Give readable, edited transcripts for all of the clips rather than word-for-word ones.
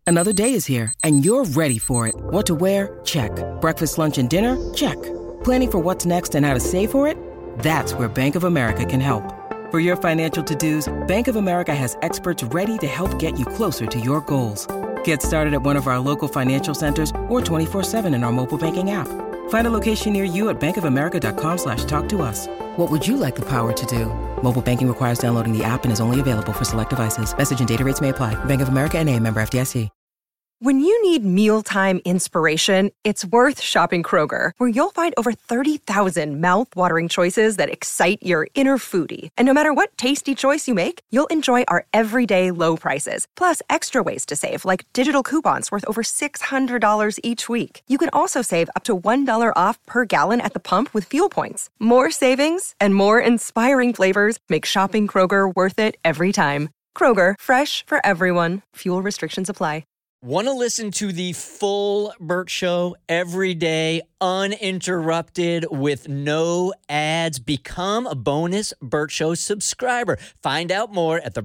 Another day is here, and you're ready for it. What to wear? Check. Breakfast, lunch, and dinner? Check. Planning for what's next and how to save for it? That's where Bank of America can help. For your financial to-dos, Bank of America has experts ready to help get you closer to your goals. Get started at one of our local financial centers or 24/7 in our mobile banking app. Find a location near you at bankofamerica.com/talktous. What would you like the power to do? Mobile banking requires downloading the app and is only available for select devices. Message and data rates may apply. Bank of America N.A., member FDIC. When you need mealtime inspiration, it's worth shopping Kroger, where you'll find over 30,000 mouth-watering choices that excite your inner foodie. And no matter what tasty choice you make, you'll enjoy our everyday low prices, plus extra ways to save, like digital coupons worth over $600 each week. You can also save up to $1 off per gallon at the pump with fuel points. More savings and more inspiring flavors make shopping Kroger worth it every time. Kroger, fresh for everyone. Fuel restrictions apply. Want to listen to the full Burt Show every day, uninterrupted, with no ads? Become a bonus Burt Show subscriber. Find out more at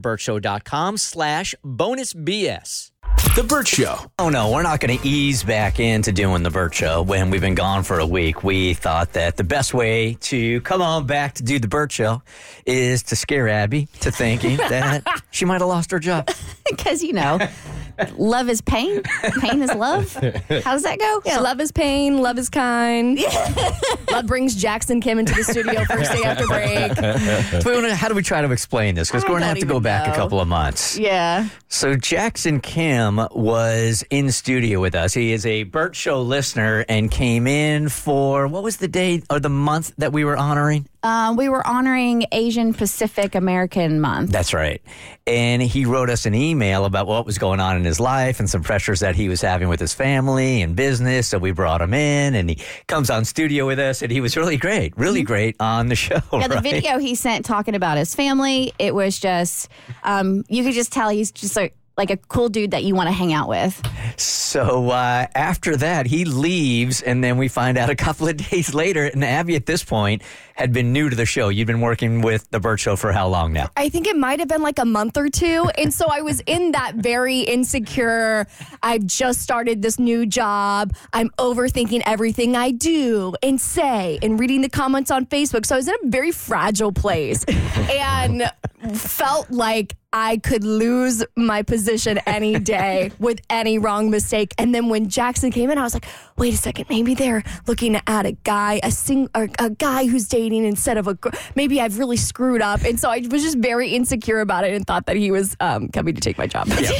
theburtshow.com/bonusbs. The Burt Show. Oh, no, we're not going to ease back into doing The Burt Show when we've been gone for a week. We thought that the best way to come on back to do The Burt Show is to scare Abby to thinking that she might have lost her job. Because, love is pain. Pain is love. How does that go? Yeah, love is pain. Love is kind. Love brings Jackson Kim into the studio first day after break. How do we try to explain this? Because we're going to have to go back a couple of months. Yeah. So Jackson Kim was in studio with us. He is a Burt Show listener and came in for, what was the day or the month that we were honoring? We were honoring Asian Pacific American Month. That's right. And he wrote us an email about what was going on in his life and some pressures that he was having with his family and business. So we brought him in, and he comes on studio with us, and he was really great on the show. Yeah, the right? video he sent talking about his family, it was just, you could just tell he's just like a cool dude that you want to hang out with. So after that, he leaves, and then we find out a couple of days later, and Abby at this point had been new to the show. You've been working with The Burt Show for how long now? I think it might have been like a month or two. And so I was in that very insecure, I've just started this new job, I'm overthinking everything I do and say and reading the comments on Facebook. So I was in a very fragile place and felt like I could lose my position any day with any wrong mistake. And then when Jackson came in, I was like, wait a second, maybe they're looking at a guy, a guy who's dating instead of a girl. Maybe I've really screwed up. And so I was just very insecure about it and thought that he was coming to take my job. Yeah.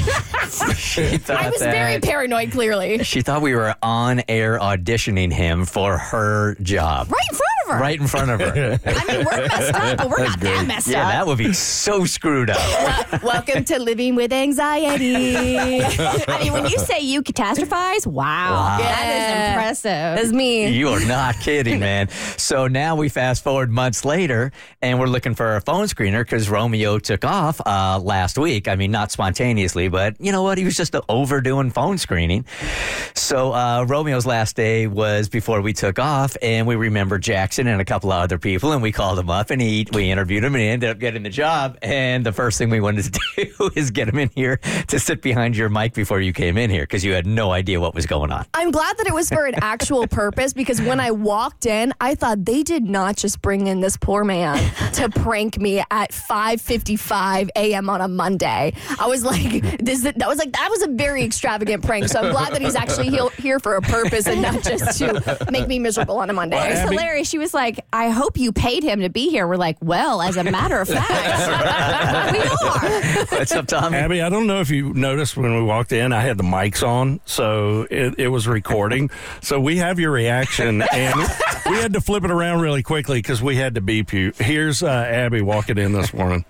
I was very paranoid, clearly. She thought we were on air auditioning him for her job. Right in front of her. Right in front of her. I mean, we're messed up, but we're not that messed up. Yeah, that would be so screwed up. Welcome to living with anxiety. I mean, when you say you catastrophize, wow. That is impressive. That's me. You are not kidding, man. So now we fast forward months later, and we're looking for a phone screener because Romeo took off last week. I mean, not spontaneously, but you know what? He was just overdoing phone screening. So Romeo's last day was before we took off, and we remembered Jackson and a couple of other people, and we called him up, and we interviewed him, and he ended up getting the job. And the first thing we wanted to do is get him in here to sit behind your mic before you came in here because you had no idea what was going on. I'm glad that it was for an actual purpose because when I walked in, I thought they did not just bring in this poor man to prank me at 5:55 a.m. on a Monday. I was like, that was a very extravagant prank. So I'm glad that he's actually here for a purpose and not just to make me miserable on a Monday. It was hilarious. She was like, I hope you paid him to be here. We're like, well, as a matter of fact, we are. What's up, Tommy? Abby, I don't know if you noticed when we walked in, I had the mics on, so it was recording. So we have your reaction, and we had to flip it around really quickly because we had to beep you. Here's Abby walking in this morning.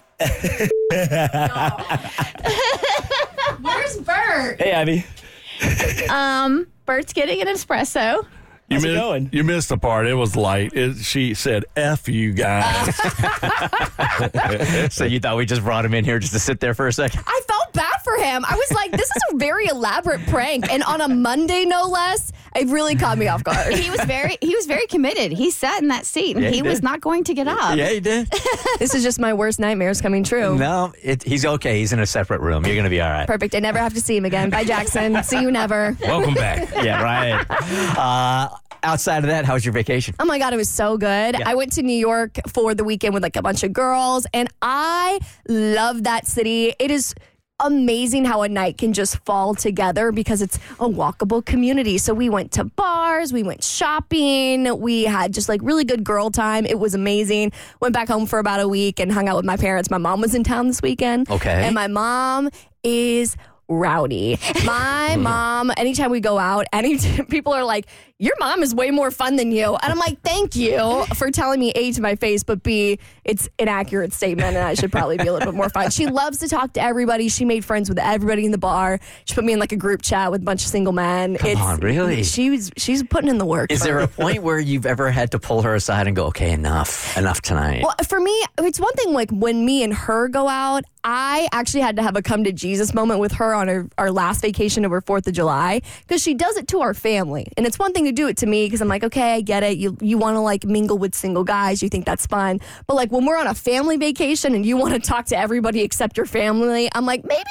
Where's Burt? Hey, Abby. Bert's getting an espresso. How's it going? You missed the part. It was light. She said, F you guys. So you thought we just brought him in here just to sit there for a second? I felt bad for him. I was like, this is a very elaborate prank. And on a Monday, no less. It really caught me off guard. He was very committed. He sat in that seat and Yeah, he he was did. not going to get up. Yeah, he did. This is just my worst nightmares coming true. No, he's okay. He's in a separate room. You're going to be all right. Perfect. I never have to see him again. Bye, Jackson. See you never. Welcome back. Yeah, right. Outside of that, how was your vacation? Oh my God, it was so good. Yeah. I went to New York for the weekend with like a bunch of girls, and I love that city. It is amazing how a night can just fall together because it's a walkable community. So we went to bars, we went shopping, we had just like really good girl time. It was amazing. Went back home for about a week and hung out with my parents. My mom was in town this weekend. Okay. And my mom is rowdy. My mom, anytime we go out, people are like, your mom is way more fun than you. And I'm like, thank you for telling me A, to my face, but B, it's an accurate statement and I should probably be a little bit more fun. She loves to talk to everybody. She made friends with everybody in the bar. She put me in like a group chat with a bunch of single men. Come on, really? She's putting in the work. Is there a point where you've ever had to pull her aside and go, okay, enough tonight? Well, for me, it's one thing like when me and her go out, I actually had to have a come to Jesus moment with her on our last vacation over 4th of July because she does it to our family. And it's one thing to do it to me because I'm like, okay, I get it. You want to like mingle with single guys. You think that's fun. But like when we're on a family vacation and you want to talk to everybody except your family, I'm like, maybe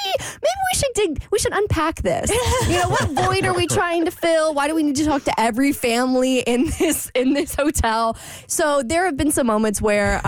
we should unpack this. You know, what void are we trying to fill? Why do we need to talk to every family in this hotel? So there have been some moments where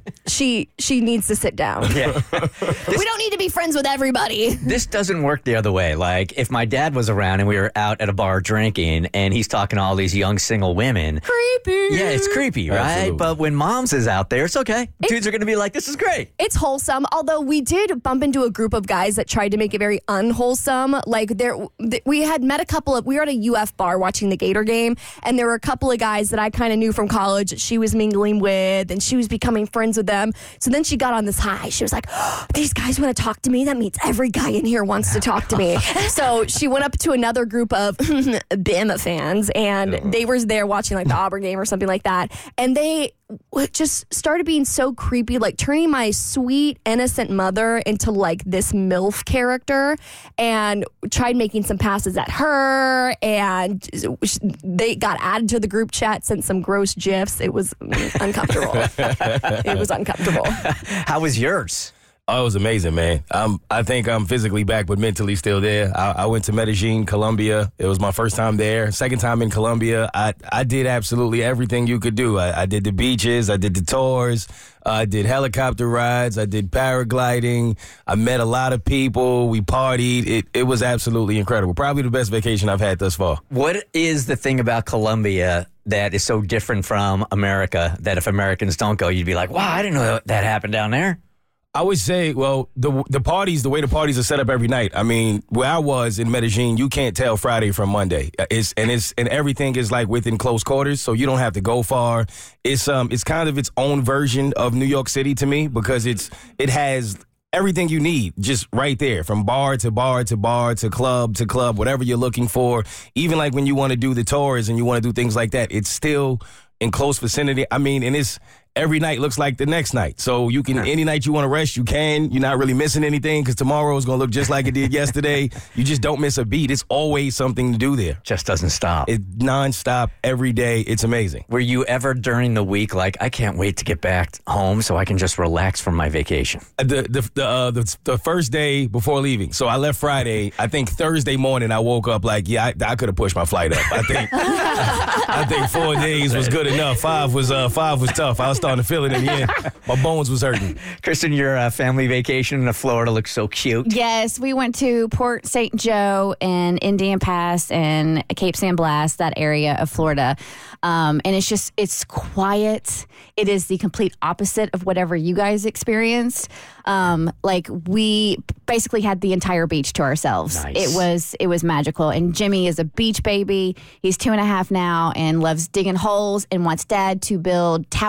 she needs to sit down. Yeah. We don't need to be friends with everybody. This doesn't work the other way. Like, if my dad was around and we were out at a bar drinking and he's talking to all these young single women. Creepy. Yeah, it's creepy, right? Absolutely. But when mom's is out there, it's okay. Dudes are going to be like, this is great. It's wholesome, although we did bump into a group of guys that tried to make it very unwholesome. Like we had met we were at a UF bar watching the Gator game, and there were a couple of guys that I kind of knew from college that she was mingling with, and she was becoming friends with them. So then she got on this high. She was like, oh, these guys want to talk to me? That means every guy in here wants to talk to me. So she went up to another group of Bama fans, and they were there watching like the Auburn game or something like that. And they just started being so creepy, like turning my sweet, innocent mother into like this MILF character, and tried making some passes at her. And they got added to the group chat, sent some gross GIFs. It was uncomfortable. It was uncomfortable. How was yours? Oh, it was amazing, man. I think I'm physically back, but mentally still there. I went to Medellin, Colombia. It was my first time there. Second time in Colombia. I did absolutely everything you could do. I did the beaches. I did the tours. I did helicopter rides. I did paragliding. I met a lot of people. We partied. It was absolutely incredible. Probably the best vacation I've had thus far. What is the thing about Colombia that is so different from America that if Americans don't go, you'd be like, wow, I didn't know that happened down there? I would say, well, the parties, the way the parties are set up every night. I mean, where I was in Medellin, you can't tell Friday from Monday. And everything is like within close quarters, so you don't have to go far. It's kind of its own version of New York City to me because it has everything you need just right there, from bar to bar to bar to club, whatever you're looking for. Even like when you want to do the tours and you want to do things like that, it's still in close vicinity. I mean, and it's every night looks like the next night. So you can, any night you want to rest, you can. You're not really missing anything because tomorrow is going to look just like it did yesterday. You just don't miss a beat. It's always something to do there. Just doesn't stop. It's nonstop every day. It's amazing. Were you ever during the week like, I can't wait to get back home so I can just relax from my vacation? The first day before leaving. So I left Friday. I think Thursday morning I woke up like, yeah, I could have pushed my flight up. I think 4 days was good enough. Five was tough. I was starting to feel it in the end. My bones was hurting. Kristen, your family vacation in Florida looks so cute. Yes, we went to Port St. Joe and Indian Pass and Cape San Blas, that area of Florida. And it's quiet. It is the complete opposite of whatever you guys experienced. Like we basically had the entire beach to ourselves. Nice. It was magical. And Jimmy is a beach baby. He's 2.5 now and loves digging holes and wants Dad to build towers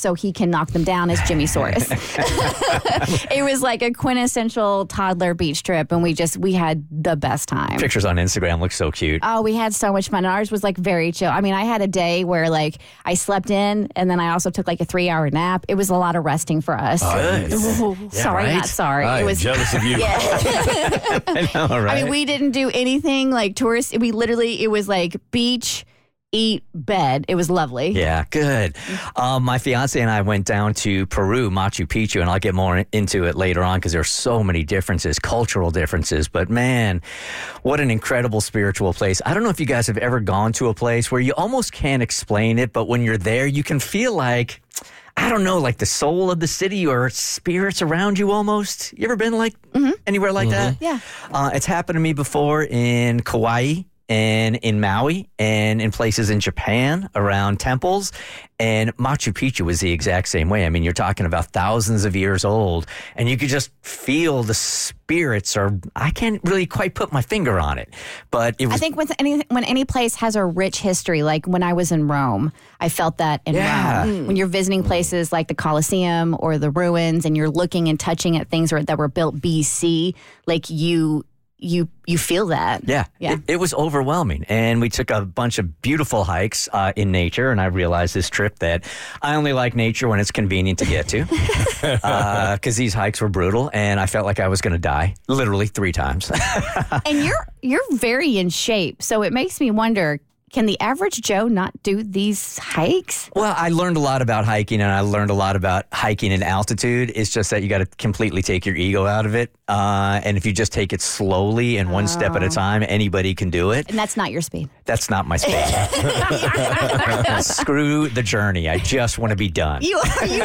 so he can knock them down as Jimmy Saurus. It was like a quintessential toddler beach trip, and we had the best time. Pictures on Instagram look so cute. Oh, we had so much fun. Ours was like very chill. I mean, I had a day where like I slept in, and then I also took like a 3-hour nap. It was a lot of resting for us. Good. Sorry, right? not sorry. I It am was jealous of you. I know, right? I mean, we didn't do anything like tourist. It was like beach, eat, bed. It was lovely. Yeah, good. My fiance and I went down to Peru, Machu Picchu, and I'll get more into it later on because there's so many differences, cultural differences. But man, what an incredible spiritual place. I don't know if you guys have ever gone to a place where you almost can't explain it, but when you're there, you can feel like, I don't know, like the soul of the city or spirits around you almost. You ever been like anywhere like that? Yeah. It's happened to me before in Kauai and in Maui and in places in Japan around temples. And Machu Picchu was the exact same way. I mean, you're talking about thousands of years old, and you could just feel the spirits, or I can't really quite put my finger on it. But it was. I think when any place has a rich history, like when I was in Rome, I felt that in Rome. When you're visiting places like the Colosseum or the ruins, and you're looking and touching at things that were built BC, like you feel that. Yeah. It was overwhelming. And we took a bunch of beautiful hikes in nature. And I realized this trip that I only like nature when it's convenient to get to. Because these hikes were brutal. And I felt like I was going to die literally 3 times. And you're very in shape. So it makes me wonder, can the average Joe not do these hikes? Well, I learned a lot about hiking, and I learned a lot about hiking in altitude. It's just that you got to completely take your ego out of it. And if you just take it slowly and one step at a time, anybody can do it. And that's not your speed. That's not my speed. Screw the journey. I just want to be done. You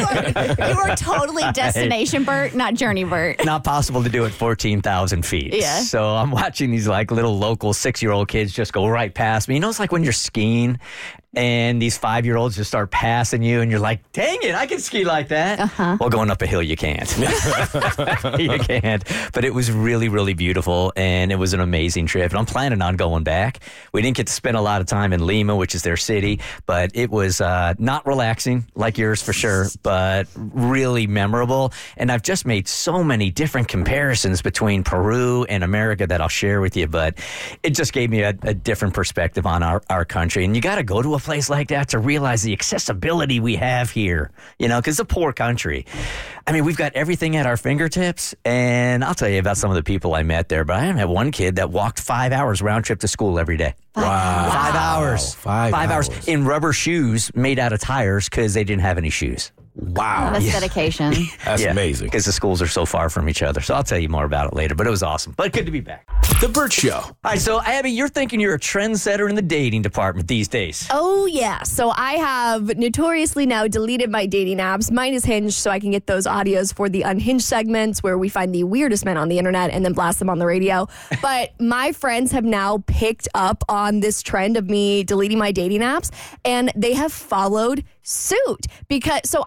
are totally destination Bert, not journey Bert. Not possible to do it 14,000 feet. Yeah. So I'm watching these like little local 6-year-old kids just go right past me. You know, it's like when you're skiing and these 5-year-olds just start passing you and you're like, dang it, I can ski like that. Well, going up a hill, you can't. You can't. But it was really, really beautiful, and it was an amazing trip. And I'm planning on going back. We didn't get to spend a lot of time in Lima, which is their city, but it was not relaxing like yours for sure, but really memorable. And I've just made so many different comparisons between Peru and America that I'll share with you, but it just gave me a different perspective on our country. And you got to go to a place like that to realize the accessibility we have here, you know, because it's a poor country. I mean, we've got everything at our fingertips, and I'll tell you about some of the people I met there, but I had one kid that walked 5 hours round trip to school every day. Wow. 5 hours. 5 hours in rubber shoes made out of tires because they didn't have any shoes. Wow. That's dedication. That's amazing. Because the schools are so far from each other. So I'll tell you more about it later, but it was awesome. But good to be back. The Bert Show. All right, so Abby, you're thinking you're a trendsetter in the dating department these days. Oh, yeah. So I have notoriously now deleted my dating apps. Mine is Hinge, so I can get those audios for the Unhinged segments where we find the weirdest men on the internet and then blast them on the radio. But my friends have now picked up on this trend of me deleting my dating apps, and they have followed suit. So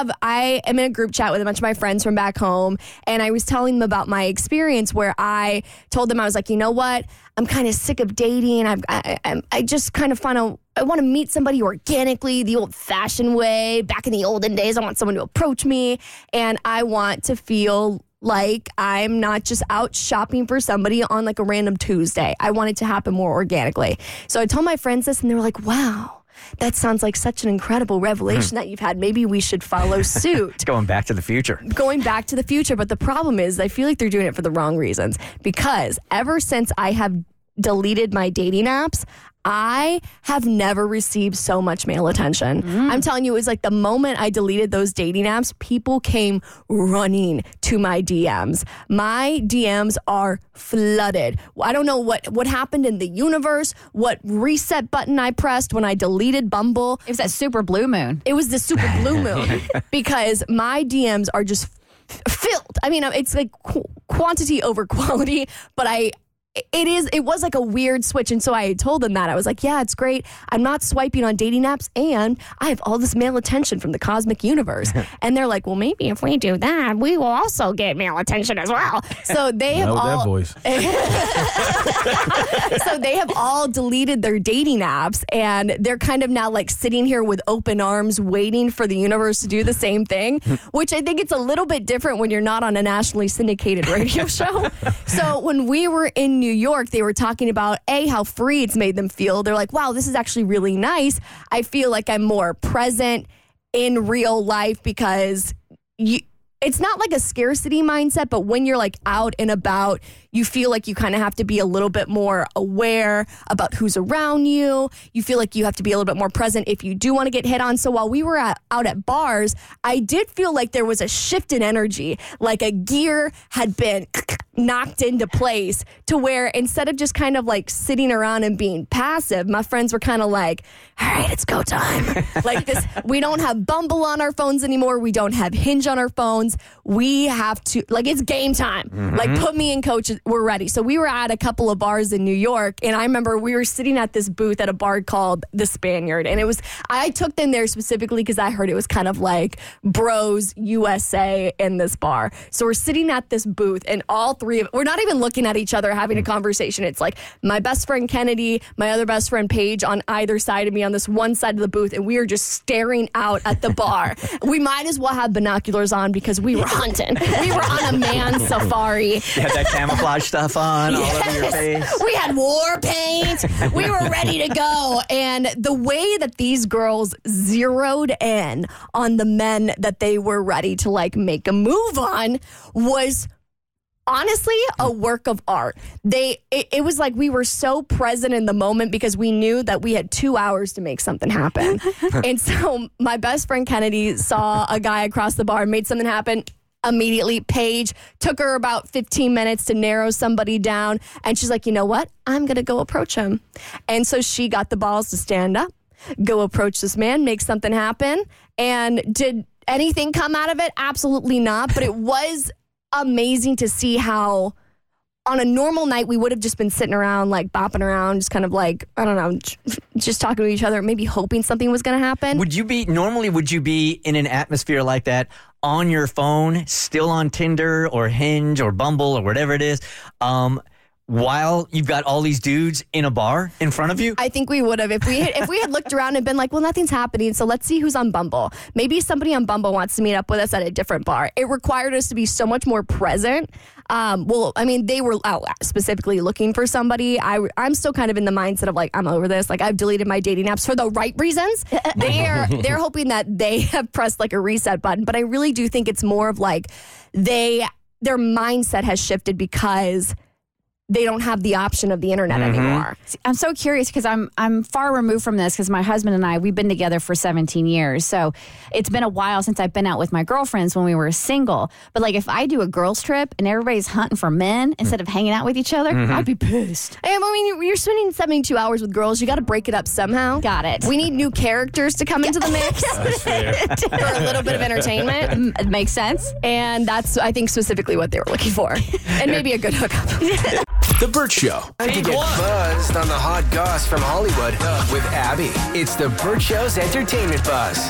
I am in a group chat with a bunch of my friends from back home, and I was telling them about my experience where I told them, I was like, you know what? I'm kind of sick of dating. I just kind of I want to meet somebody organically, the old-fashioned way. Back in the olden days, I want someone to approach me, and I want to feel like I'm not just out shopping for somebody on like a random Tuesday. I want it to happen more organically. So I told my friends this, and they were like, wow, that sounds like such an incredible revelation that you've had. Maybe we should follow suit. It's going back to the future. Going back to the future. But the problem is I feel like they're doing it for the wrong reasons, because ever since I have deleted my dating apps, I have never received so much male attention. I'm telling you, it was like the moment I deleted those dating apps, people came running to my DMs. My DMs are flooded. I don't know what happened in the universe, what reset button I pressed when I deleted Bumble. It was that super blue moon. It was the super blue moon because my DMs are just filled. I mean, it's like quantity over quality, but it was like a weird switch. And so I told them that. I was like, yeah, it's great. I'm not swiping on dating apps, and I have all this male attention from the cosmic universe. And they're like, well, maybe if we do that, we will also get male attention as well. So they have Know all that voice. So they have all deleted their dating apps, and they're kind of now like sitting here with open arms waiting for the universe to do the same thing, which I think it's a little bit different when you're not on a nationally syndicated radio show. So when we were in New York, they were talking about how free it's made them feel. They're like, wow, this is actually really nice. I feel like I'm more present in real life because it's not like a scarcity mindset, but when you're like out and about, you feel like you kind of have to be a little bit more aware about who's around you. You feel like you have to be a little bit more present if you do want to get hit on. So while we were out at bars, I did feel like there was a shift in energy, like a gear had been knocked into place to where instead of just kind of like sitting around and being passive, my friends were kind of like, all right, it's go time. Like this, we don't have Bumble on our phones anymore. We don't have Hinge on our phones. We have to, like, it's game time. Like, put me in, coach. We're ready. So we were at a couple of bars in New York, and I remember we were sitting at this booth at a bar called The Spaniard, and I took them there specifically because I heard it was kind of like Bros USA in this bar. So we're sitting at this booth, and all three of we're not even looking at each other having a conversation. It's like my best friend Kennedy, my other best friend Paige on either side of me on this one side of the booth, and we are just staring out at the bar. We might as well have binoculars on because we were hunting. We were on a man safari. You had that camouflage stuff on all over your face. We had war paint. We were ready to go. And the way that these girls zeroed in on the men that they were ready to like make a move on was honestly a work of art. It was like we were so present in the moment because we knew that we had 2 hours to make something happen. And so my best friend Kennedy saw a guy across the bar and made something happen. Immediately, Paige took her about 15 minutes to narrow somebody down. And she's like, you know what? I'm going to go approach him. And so she got the balls to stand up, go approach this man, make something happen. And did anything come out of it? Absolutely not. But it was amazing to see how on a normal night we would have just been sitting around like bopping around, just kind of like, I don't know, just talking to each other, maybe hoping something was going to happen. Would you be in an atmosphere like that on your phone, still on Tinder or Hinge or Bumble or whatever it is, while you've got all these dudes in a bar in front of you? I think we would have if we had looked around and been like, well, nothing's happening, so let's see who's on Bumble. Maybe somebody on Bumble wants to meet up with us at a different bar. It required us to be so much more present. Well, I mean, they were out specifically looking for somebody. I'm still kind of in the mindset of like, I'm over this. Like, I've deleted my dating apps for the right reasons. They're hoping that they have pressed like a reset button, but I really do think it's more of like their mindset has shifted because they don't have the option of the internet anymore. I'm so curious because I'm far removed from this because my husband and I, we've been together for 17 years. So it's been a while since I've been out with my girlfriends when we were single. But like if I do a girls trip and everybody's hunting for men instead of hanging out with each other, I'd be pissed. I mean, you're spending 72 hours with girls. You got to break it up somehow. Got it. We need new characters to come into the mix for a little bit of entertainment. It makes sense. And that's, I think, specifically what they were looking for. And maybe a good hookup. The Burt Show. Time to get buzzed on the hot goss from Hollywood with Abby. It's the Burt Show's entertainment buzz.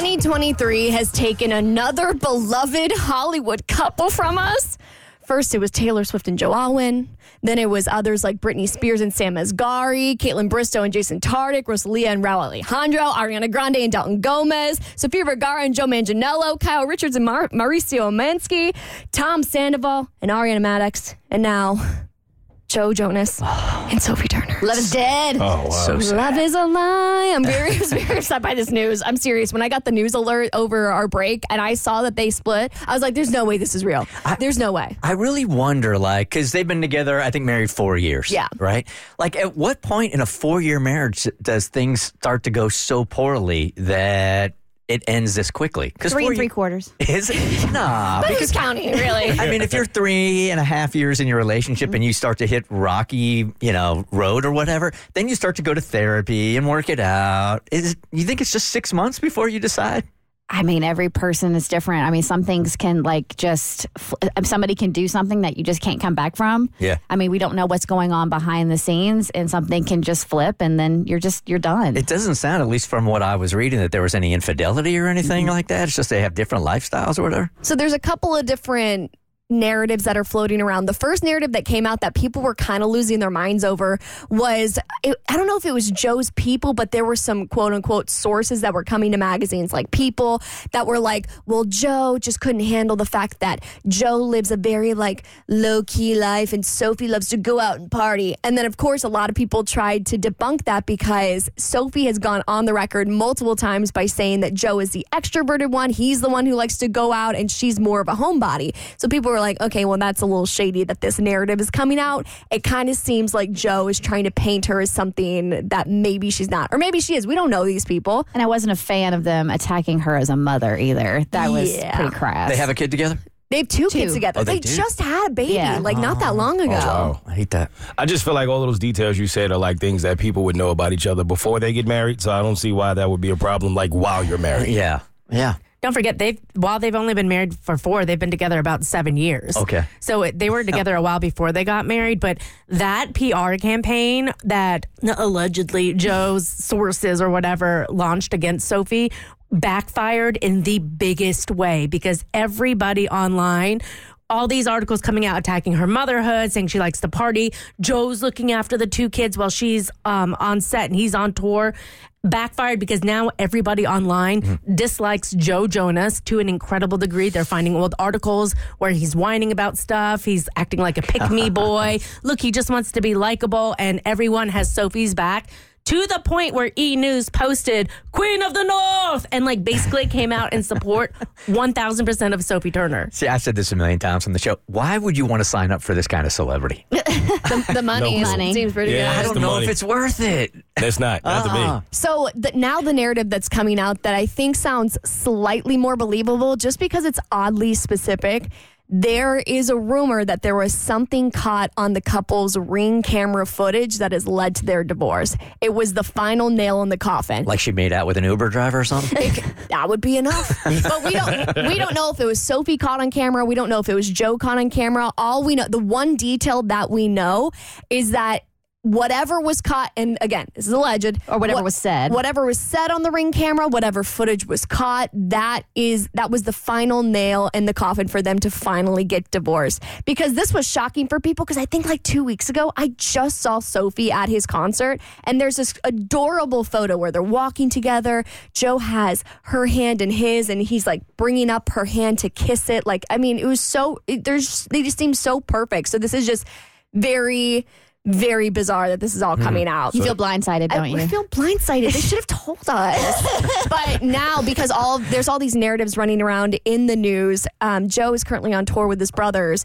2023 has taken another beloved Hollywood couple from us. First, it was Taylor Swift and Joe Alwyn. Then it was others like Britney Spears and Sam Asghari, Caitlin Bristow and Jason Tardik, Rosalia and Raul Alejandro, Ariana Grande and Dalton Gomez, Sofia Vergara and Joe Manganiello, Kyle Richards and Mauricio Omansky, Tom Sandoval and Ariana Madix, and now Joe Jonas and Sophie Turner. Love is dead. Oh, wow. So love is a lie. I'm very upset by this news. I'm serious. When I got the news alert over our break and I saw that they split, I was like, there's no way this is real. There's no way. I really wonder, like, because they've been together, I think, married 4 years. Yeah. Right? Like, at what point in a 4-year marriage does things start to go so poorly that it ends this quickly? 3 3/4. Is it? Nah. But who's counting, really? I mean, if you're 3.5 years in your relationship and you start to hit rocky, road or whatever, then you start to go to therapy and work it out. You think it's just 6 months before you decide? I mean, every person is different. I mean, some things can somebody can do something that you just can't come back from. Yeah. I mean, we don't know what's going on behind the scenes and something can just flip and then you're done. It doesn't sound, at least from what I was reading, that there was any infidelity or anything like that. It's just they have different lifestyles or whatever. So there's a couple of different narratives that are floating around. The first narrative that came out that people were kind of losing their minds over was, I don't know if it was Joe's people, but there were some quote unquote sources that were coming to magazines, like people that were like, well, Joe just couldn't handle the fact that Joe lives a very like low key life and Sophie loves to go out and party. And then of course, a lot of people tried to debunk that because Sophie has gone on the record multiple times by saying that Joe is the extroverted one. He's the one who likes to go out and she's more of a homebody. So people were like, okay, well, that's a little shady that this narrative is coming out. It kind of seems like Joe is trying to paint her as something that maybe she's not. Or maybe she is. We don't know these people. And I wasn't a fan of them attacking her as a mother either. That was pretty crass. They have a kid together? They have two kids together. Oh, they just had a baby, not that long ago. Wow. I hate that. I just feel like all of those details you said are like things that people would know about each other before they get married. So I don't see why that would be a problem, like while you're married. Yeah. Don't forget, while they've only been married for 4, they've been together about 7 years. Okay. So they were together a while before they got married, but that PR campaign that allegedly Joe's sources or whatever launched against Sophie backfired in the biggest way because everybody online, all these articles coming out attacking her motherhood, saying she likes to party. Joe's looking after the 2 kids while she's on set and he's on tour. Backfired because now everybody online dislikes Joe Jonas to an incredible degree. They're finding old articles where he's whining about stuff. He's acting like a pick-me boy. Look, he just wants to be likable, and everyone has Sophie's back. To the point where E! News posted Queen of the North and like basically came out and support 1,000% of Sophie Turner. See, I've said this a million times on the show. Why would you want to sign up for this kind of celebrity? The money seems pretty good. I don't know if it's worth it. That's not to me. So now the narrative that's coming out that I think sounds slightly more believable just because it's oddly specific. There is a rumor that there was something caught on the couple's Ring camera footage that has led to their divorce. It was the final nail in the coffin. Like she made out with an Uber driver or something? That would be enough. But we don't know if it was Sophie caught on camera. We don't know if it was Joe caught on camera. All we know, the one detail that we know is that whatever was caught, and again, this is alleged, or whatever was said on the Ring camera, whatever footage was caught, that was the final nail in the coffin for them to finally get divorced. Because this was shocking for people, because I think like 2 weeks ago, I just saw Sophie at his concert, and there's this adorable photo where they're walking together. Joe has her hand in his, and he's like bringing up her hand to kiss it. Like, I mean, it was they just seem so perfect. So this is just very, very bizarre that this is all coming out. You feel blindsided, don't you? I feel blindsided. They should have told us. But now, because there's all these narratives running around in the news, Joe is currently on tour with his brothers.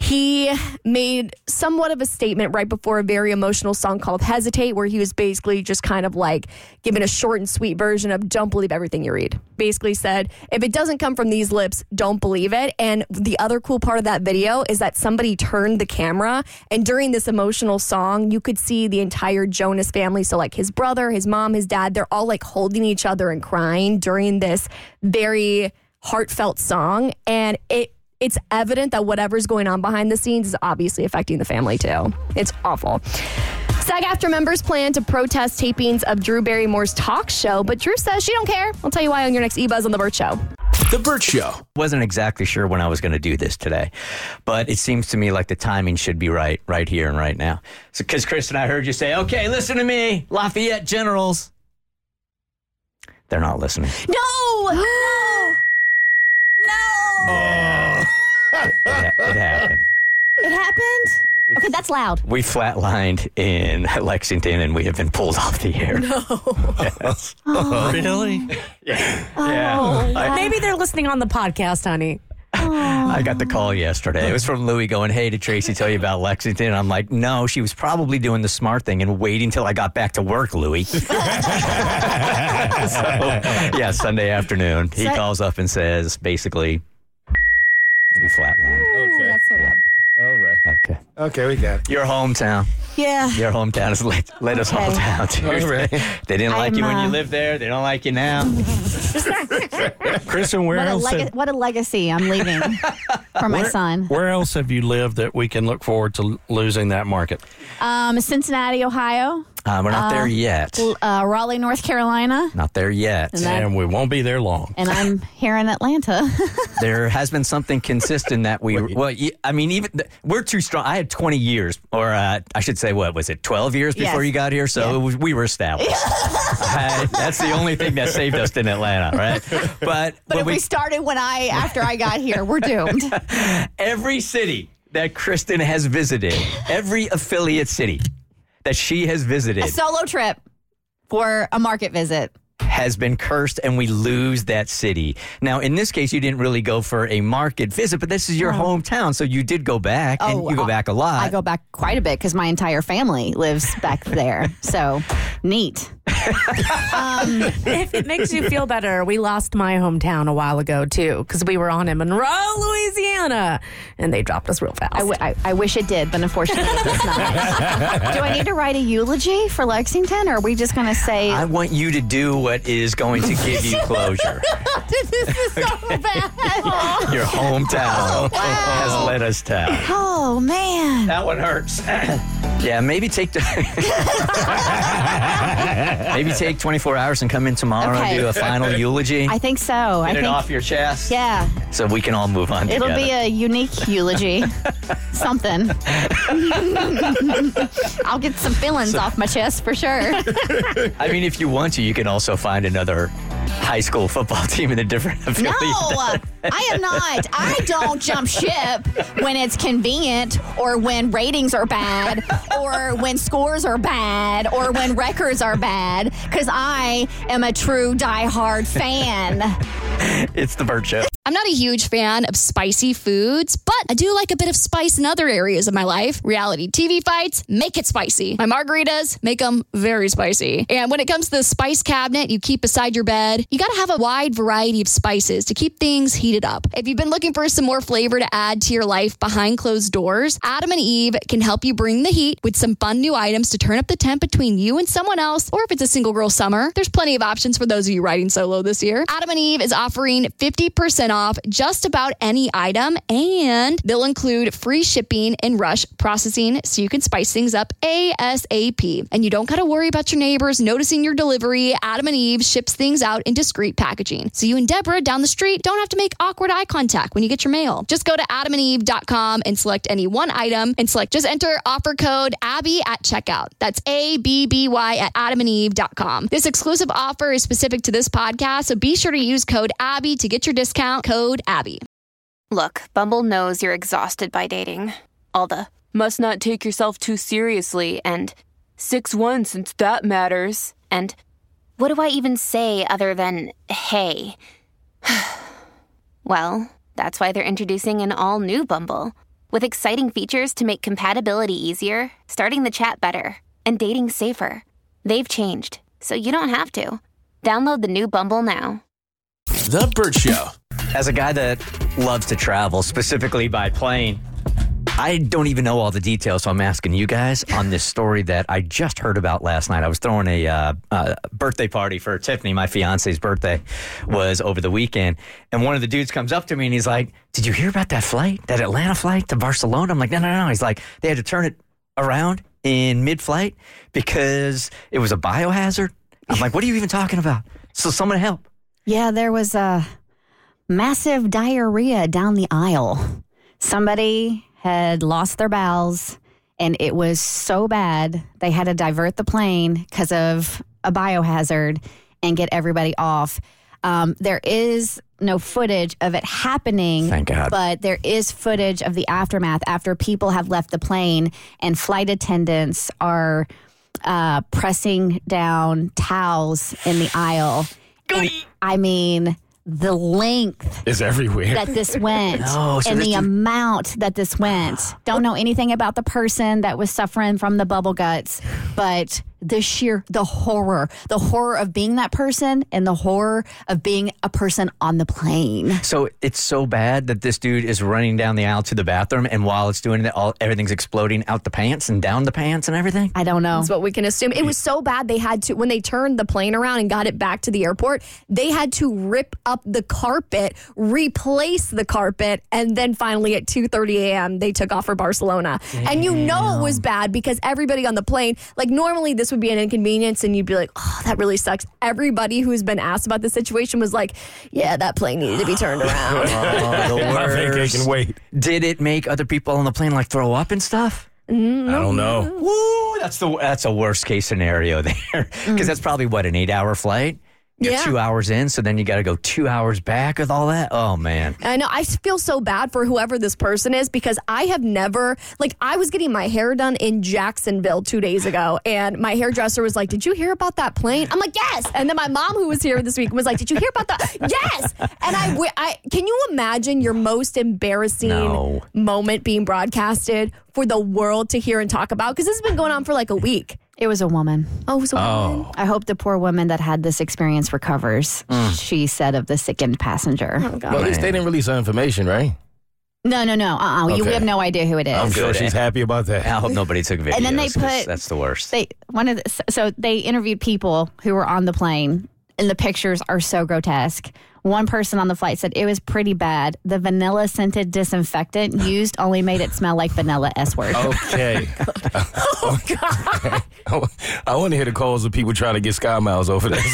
He made somewhat of a statement right before a very emotional song called Hesitate, where he was basically just kind of like giving a short and sweet version of don't believe everything you read. Basically said, if it doesn't come from these lips, don't believe it. And the other cool part of that video is that somebody turned the camera, and during this emotional song, you could see the entire Jonas family. So like his brother, his mom, his dad, they're all like holding each other and crying during this very heartfelt song. And it's evident that whatever's going on behind the scenes is obviously affecting the family too. It's awful. SAG-AFTRA members plan to protest tapings of Drew Barrymore's talk show, but Drew says she don't care. I'll tell you why on your next eBuzz on The Burt Show. The Burt Show. Wasn't exactly sure when I was going to do this today, but it seems to me like the timing should be right here and right now. So, because Chris and I heard you say, okay, listen to me, Lafayette Generals. They're not listening. No! It happened. It happened? Okay, that's loud. We flatlined in Lexington, and we have been pulled off the air. No. Yes. Really? Yeah. Maybe they're listening on the podcast, honey. I got the call yesterday. It was from Louie going, hey, did Tracy tell you about Lexington? I'm like, no, she was probably doing the smart thing and waiting till I got back to work, Louie. Sunday afternoon, he calls up and says, basically, we flatlined. Okay. That's so loud. All right. Okay, we got it. Your hometown. Yeah. Your hometown has let us all down, too. All right. They didn't like you when you lived there. They don't like you now. Kristen, where else? What a legacy. I'm leaving. for my son. Where else have you lived that we can look forward to losing that market? Cincinnati, Ohio. We're not there yet. Raleigh, North Carolina. Not there yet. And we won't be there long. And I'm here in Atlanta. There has been something consistent that we're too strong. I had 20 years, or I should say, what was it, 12 years before you got here? So we were established. That's the only thing that saved us in Atlanta, right? But if we started after I got here, we're doomed. Every city that Kristen has visited, every affiliate city that she has visited, a solo trip for a market visit, has been cursed, and we lose that city. Now, in this case, you didn't really go for a market visit, but this is your hometown, so you did go back, and you go back a lot. I go back quite a bit because my entire family lives back there. So, neat. If it makes you feel better, we lost my hometown a while ago, too, because we were on in Monroe, Louisiana, and they dropped us real fast. I wish it did, but unfortunately it does not. Do I need to write a eulogy for Lexington, or are we just going to say... I want you to do what is going to give you closure. This is so bad. Your hometown has let us down. Oh, man. That one hurts. Yeah, maybe take 24 hours and come in tomorrow and do a final eulogy. I think so. Get it off your chest. Yeah. So we can all move on together. It'll be a unique eulogy. Something. I'll get some feelings off my chest for sure. I mean, if you want to, you can also find another high school football team in a different affiliate. No, I am not. I don't jump ship when it's convenient, or when ratings are bad, or when scores are bad, or when records are bad, because I am a true diehard fan. It's the Burt Show. I'm not a huge fan of spicy foods, but I do like a bit of spice in other areas of my life. Reality TV fights, make it spicy. My margaritas, make them very spicy. And when it comes to the spice cabinet you keep beside your bed, you got to have a wide variety of spices to keep things heated up. If you've been looking for some more flavor to add to your life behind closed doors, Adam and Eve can help you bring the heat with some fun new items to turn up the temp between you and someone else, or if it's a single girl summer, there's plenty of options for those of you riding solo this year. Adam and Eve is offering 50% off just about any item, and they'll include free shipping and rush processing so you can spice things up ASAP. And you don't got to worry about your neighbors noticing your delivery. Adam and Eve ships things out in discreet packaging, so you and Deborah down the street don't have to make awkward eye contact when you get your mail. Just go to adamandeve.com and select any one item, and just enter offer code Abby at checkout. That's ABBY at adamandeve.com. This exclusive offer is specific to this podcast, so be sure to use code Abby to get your discount. Code Abby. Look, Bumble knows you're exhausted by dating. All the must not take yourself too seriously and 6'1" since that matters. And what do I even say other than hey? Well, that's why they're introducing an all-new Bumble with exciting features to make compatibility easier, starting the chat better, and dating safer. They've changed, so you don't have to. Download the new Bumble now. The Burt Show. As a guy that loves to travel, specifically by plane, I don't even know all the details, so I'm asking you guys on this story that I just heard about last night. I was throwing a birthday party for Tiffany. My fiance's birthday was over the weekend, and one of the dudes comes up to me and he's like, "Did you hear about that flight, that Atlanta flight to Barcelona?" I'm like, no. He's like, "They had to turn it around in mid-flight because it was a biohazard." I'm like, "What are you even talking about?" So someone help. Yeah, there was a massive diarrhea down the aisle. Somebody had lost their bowels, and it was so bad they had to divert the plane because of a biohazard and get everybody off. There is no footage of it happening. Thank God. But there is footage of the aftermath after people have left the plane and flight attendants are pressing down towels in the aisle. And, I mean, the length is everywhere that this went and the amount that this went. Don't know anything about the person that was suffering from the bubble guts, but the horror of being that person and the horror of being a person on the plane. So it's so bad that this dude is running down the aisle to the bathroom, and while it's doing it, everything's exploding out the pants and down the pants and everything? I don't know. That's what we can assume. It was so bad they had to, when they turned the plane around and got it back to the airport, they had to rip up the carpet, replace the carpet, and then finally at 2:30 a.m. they took off for Barcelona. Damn. And you know it was bad because everybody on the plane, like normally this would be an inconvenience and you'd be like, oh, that really sucks. Everybody who's been asked about the situation was like, yeah, that plane needed to be turned around. Oh, the My vacation wait. Did it make other people on the plane like throw up and stuff? I don't know. Woo, that's a worst case scenario there. Because that's probably, what, an 8-hour flight? You're 2 hours in, so then you got to go 2 hours back with all that? Oh, man. I know. I feel so bad for whoever this person is because I have never, like, I was getting my hair done in Jacksonville 2 days ago, and my hairdresser was like, did you hear about that plane? I'm like, yes. And then my mom, who was here this week, was like, did you hear about that? Yes. And I can you imagine your most embarrassing moment being broadcasted for the world to hear and talk about? Because this has been going on for like a week. It was a woman. Oh, it was a woman? I hope the poor woman that had this experience recovers, she said of the sickened passenger. Oh, God. Well, at least they didn't release her information, right? No. Okay. We have no idea who it is. I'm sure she's happy about that. I hope nobody took videos. And then they put, that's the worst. So they interviewed people who were on the plane, and the pictures are so grotesque. One person on the flight said it was pretty bad. The vanilla scented disinfectant used only made it smell like vanilla S-word. Okay. Oh, God. I want to hear the calls of people trying to get Sky Miles over there.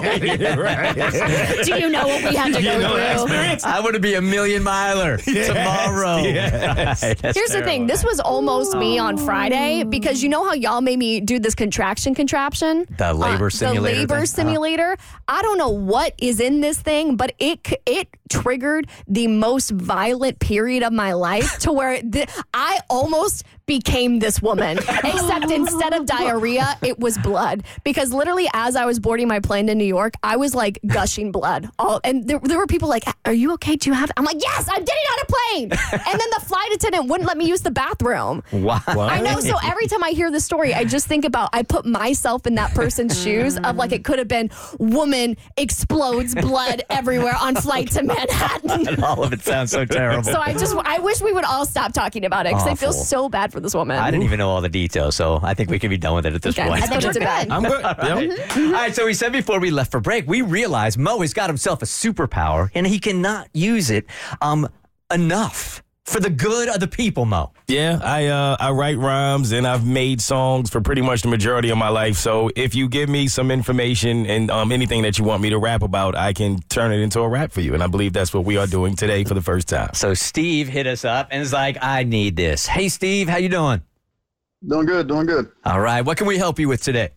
Do you know what we had to go through? I want to be a million miler tomorrow. Yes. Here's the thing. This was almost me on Friday because you know how y'all made me do this contraption? The labor simulator. The labor simulator. I don't know what is in this thing, but it triggered the most violent period of my life to where I almost became this woman, except instead of diarrhea, it was blood. Because literally as I was boarding my plane to New York, I was like gushing blood. And there were people like, are you okay? Do you have... I'm like, yes, I did it on a plane. And then the flight attendant wouldn't let me use the bathroom. Wow. I know. So every time I hear the story, I just think about, I put myself in that person's shoes of like, it could have been woman explodes blood everywhere on flight to Manhattan. And all of it sounds so terrible. So I wish we would all stop talking about it because I feel so bad for this woman. I didn't even know all the details, so I think we can be done with it at this point. I think we're good. I'm good. All right, so we said before we left for break, we realized Mo has got himself a superpower, and he cannot use it enough for the good of the people, Mo. Yeah, I write rhymes, and I've made songs for pretty much the majority of my life. So if you give me some information and anything that you want me to rap about, I can turn it into a rap for you. And I believe that's what we are doing today for the first time. So Steve hit us up and is like, I need this. Hey, Steve, how you doing? Doing good. All right, what can we help you with today?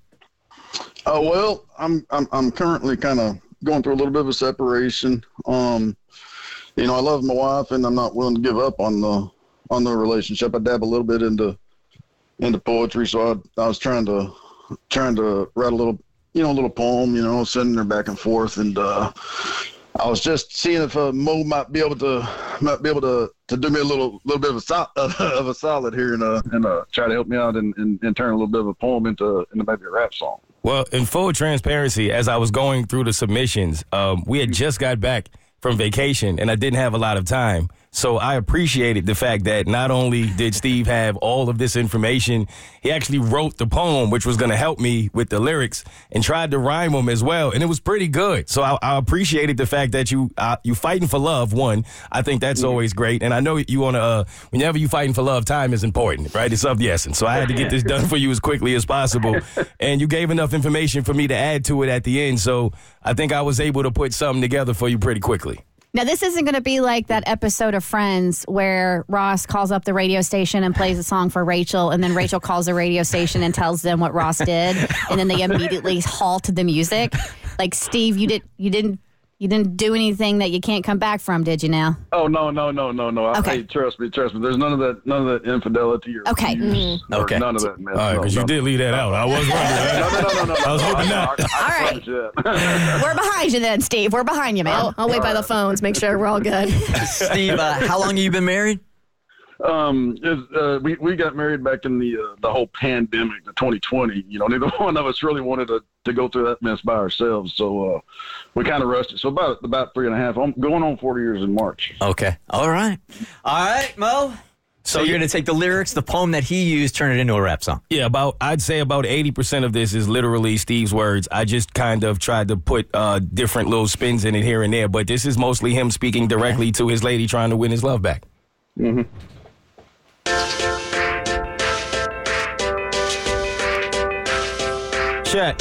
Well, I'm currently kind of going through a little bit of a separation. You know, I love my wife, and I'm not willing to give up on the relationship. I dab a little bit into poetry, so I was trying to write a little poem, sending her back and forth, and I was just seeing if Mo might be able to do me a little bit of a solid here and try to help me out and turn a little bit of a poem into maybe a rap song. Well, in full transparency, as I was going through the submissions, we had just got back from vacation, and I didn't have a lot of time. So I appreciated the fact that not only did Steve have all of this information, he actually wrote the poem, which was going to help me with the lyrics, and tried to rhyme them as well. And it was pretty good. So I appreciated the fact that you fighting for love, one. I think that's always great. And I know you want to, whenever you fighting for love, time is important, right? It's of the essence. So I had to get this done for you as quickly as possible. And you gave enough information for me to add to it at the end. So I think I was able to put something together for you pretty quickly. Now, this isn't going to be like that episode of Friends where Ross calls up the radio station and plays a song for Rachel, and then Rachel calls the radio station and tells them what Ross did, and then they immediately halt the music. Like, Steve, you didn't do anything that you can't come back from, did you now? Oh, no. Okay. Hey, trust me. There's none of that infidelity or okay. Or none of that mess. All right, because you did leave that out. I was wondering. No. I was hoping not. All right. We're behind you then, Steve. We're behind you, man. I'll wait by the phones, make sure we're all good. Steve, how long have you been married? We got married back in the whole pandemic, the 2020. Neither one of us really wanted to go through that mess by ourselves, so we kind of rushed it. So about 3.5. I'm going on 40 years in March. Okay. All right, Mo. So you're going to take the lyrics, the poem that he used, turn it into a rap song. Yeah, I'd say about 80% of this is literally Steve's words. I just kind of tried to put different little spins in it here and there, but this is mostly him speaking directly to his lady trying to win his love back. Mm-hmm. Check.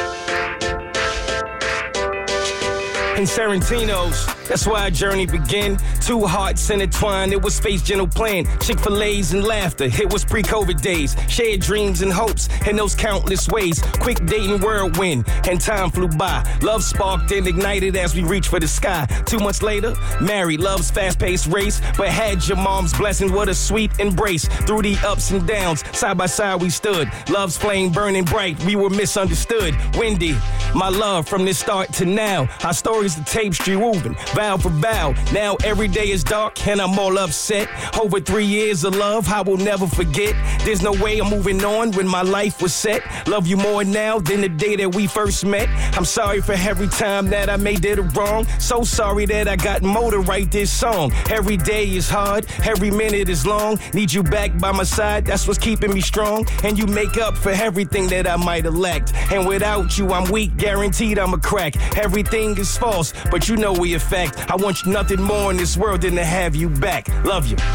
In Sorrentinos, that's why our journey began. Two hearts intertwined, it was Space General Plan. Chick-fil-A's and laughter, it was pre-COVID days. Shared dreams and hopes in those countless ways. Quick dating whirlwind, and time flew by. Love sparked and ignited as we reached for the sky. 2 months later, married, love's fast-paced race. But had your mom's blessing, what a sweet embrace. Through the ups and downs, side by side we stood. Love's flame burning bright, we were misunderstood. Wendy, my love from this start to now. Our stories the tapestry woven, vow for vow. Now every day is dark and I'm all upset. Over 3 years of love, I will never forget. There's no way I'm moving on when my life was set. Love you more now than the day that we first met. I'm sorry for every time that I made it wrong. So sorry that I got Mo to write this song. Every day is hard, every minute is long. Need you back by my side, that's what's keeping me strong. And you make up for everything that I might have lacked. And without you, I'm weak, guaranteed I'm a crack. Everything is false, but you know we a fact. I want nothing more in this world than to have you back. Love you.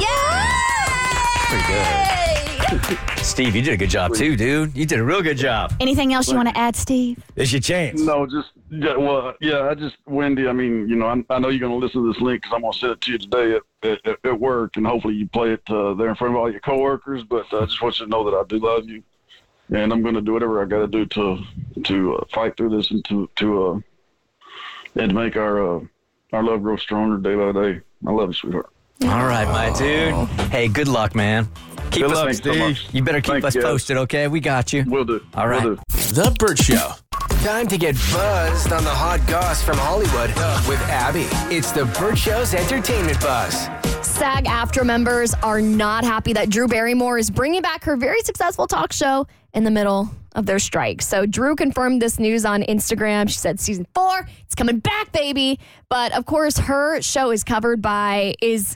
Pretty good. Steve, you did a good job too, dude. You did a real good job. Anything else you want to add, Steve? It's your chance. No, Wendy, I mean, I know you're going to listen to this link because I'm going to send it to you today at work, and hopefully you play it there in front of all your coworkers, but I just want you to know that I do love you, and I'm going to do whatever I got to do to fight through this and to make our love grow stronger day by day. I love you, sweetheart. All right, my dude. Hey, good luck, man. Good luck, Steve. You better keep us posted, okay? We got you. Will do. All right. Will do. The Burt Show. Time to get buzzed on the hot goss from Hollywood with Abby. It's the Burt Show's entertainment buzz. SAG-AFTRA members are not happy that Drew Barrymore is bringing back her very successful talk show in the middle of their strike. So Drew confirmed this news on Instagram. She said season 4, it's coming back, baby. But of course, her show is covered by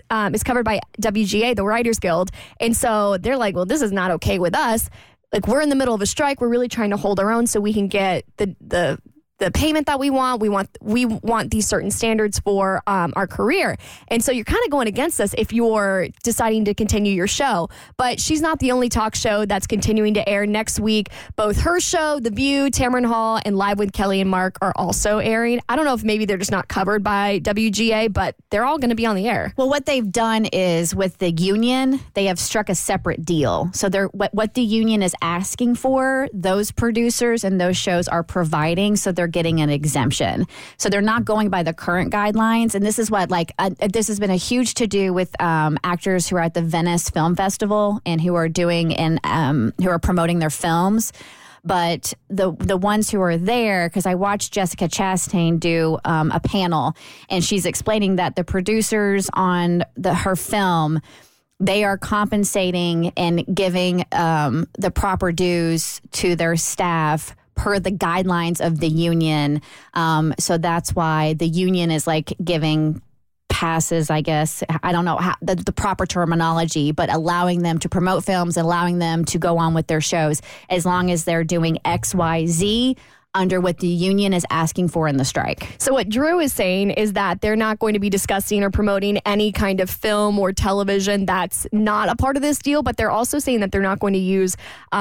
WGA, the Writers Guild. And so they're like, well, this is not okay with us. Like, we're in the middle of a strike. We're really trying to hold our own so we can get the payment that we want. We want these certain standards for our career. And so you're kind of going against us if you're deciding to continue your show. But she's not the only talk show that's continuing to air next week. Both her show, The View, Tamron Hall, and Live with Kelly and Mark are also airing. I don't know if maybe they're just not covered by WGA, but they're all going to be on the air. Well, what they've done is with the union, they have struck a separate deal. So what the union is asking for, those producers and those shows are providing. So they're getting an exemption. So they're not going by the current guidelines. And this is what, this has been a huge to-do with actors who are at the Venice Film Festival and who are doing who are promoting their films. But the ones who are there, because I watched Jessica Chastain do a panel, and she's explaining that the producers on her film, they are compensating and giving the proper dues to their staff per the guidelines of the union. So that's why the union is giving passes, I guess. I don't know how the proper terminology, but allowing them to promote films, allowing them to go on with their shows as long as they're doing X, Y, Z under what the union is asking for in the strike. So what Drew is saying is that they're not going to be discussing or promoting any kind of film or television that's not a part of this deal, but they're also saying that they're not going to use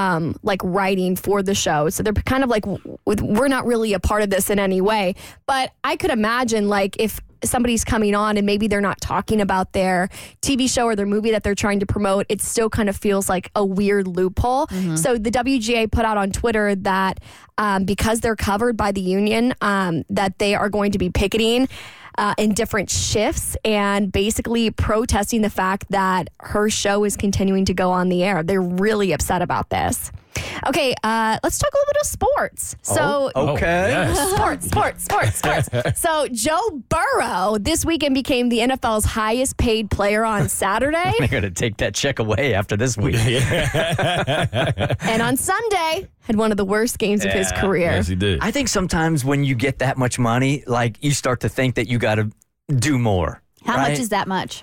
writing for the show. So they're kind of we're not really a part of this in any way. But I could imagine if somebody's coming on and maybe they're not talking about their TV show or their movie that they're trying to promote, it still kind of feels like a weird loophole. Mm-hmm. So the WGA put out on Twitter that because they're covered by the union, that they are going to be picketing in different shifts and basically protesting the fact that her show is continuing to go on the air. They're really upset about this. Okay, let's talk a little bit of sports. So, okay. Sports. So, Joe Burrow this weekend became the NFL's highest paid player on Saturday. They're going to take that check away after this week. And on Sunday, had one of the worst games of his career. Yes, he did. I think sometimes when you get that much money, like you start to think that you got to do more. How right? much is that much?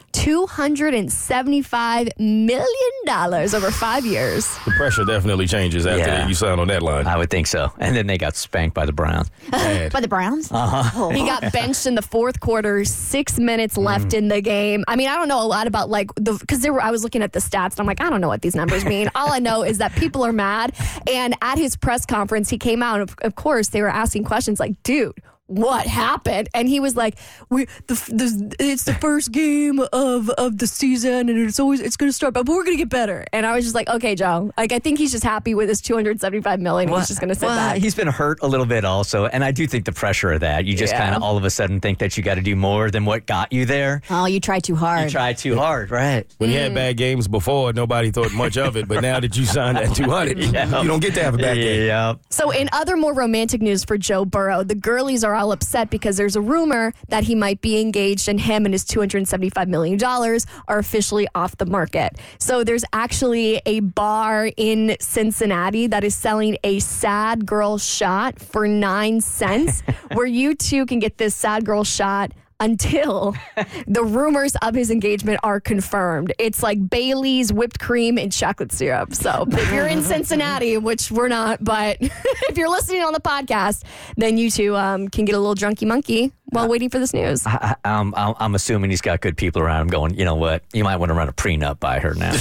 $275 million over 5 years. The pressure definitely changes after you sign on that line. I would think so. And then they got spanked by the Browns. By the Browns? Uh-huh. He got benched in the fourth quarter, 6 minutes left in the game. I mean, I don't know a lot about because I was looking at the stats and I'm like, I don't know what these numbers mean. All I know is that people are mad. And at his press conference, he came out. Of course, they were asking questions like, dude, what happened? And he was like, it's the first game of the season and it's going to start, but we're going to get better. And I was just like, okay, Joe, I think he's just happy with his $275 million. He's just going to sit back. He's been hurt a little bit also. And I do think the pressure of that, you just kind of all of a sudden think that you got to do more than what got you there. Oh, you try too hard. You try too hard, right. When you had bad games before, nobody thought much of it. But now that you signed that 200, you don't get to have a bad game. Yeah. So in other more romantic news for Joe Burrow, the girlies are all upset because there's a rumor that he might be engaged and him and his $275 million are officially off the market. So there's actually a bar in Cincinnati that is selling a sad girl shot for 9 cents where you too can get this sad girl shot until the rumors of his engagement are confirmed. It's like Bailey's, whipped cream, and chocolate syrup. So if you're in Cincinnati, which we're not, but if you're listening on the podcast, then you two can get a little drunky monkey while waiting for this news. I'm assuming he's got good people around him going, you know what, you might want to run a prenup by her now.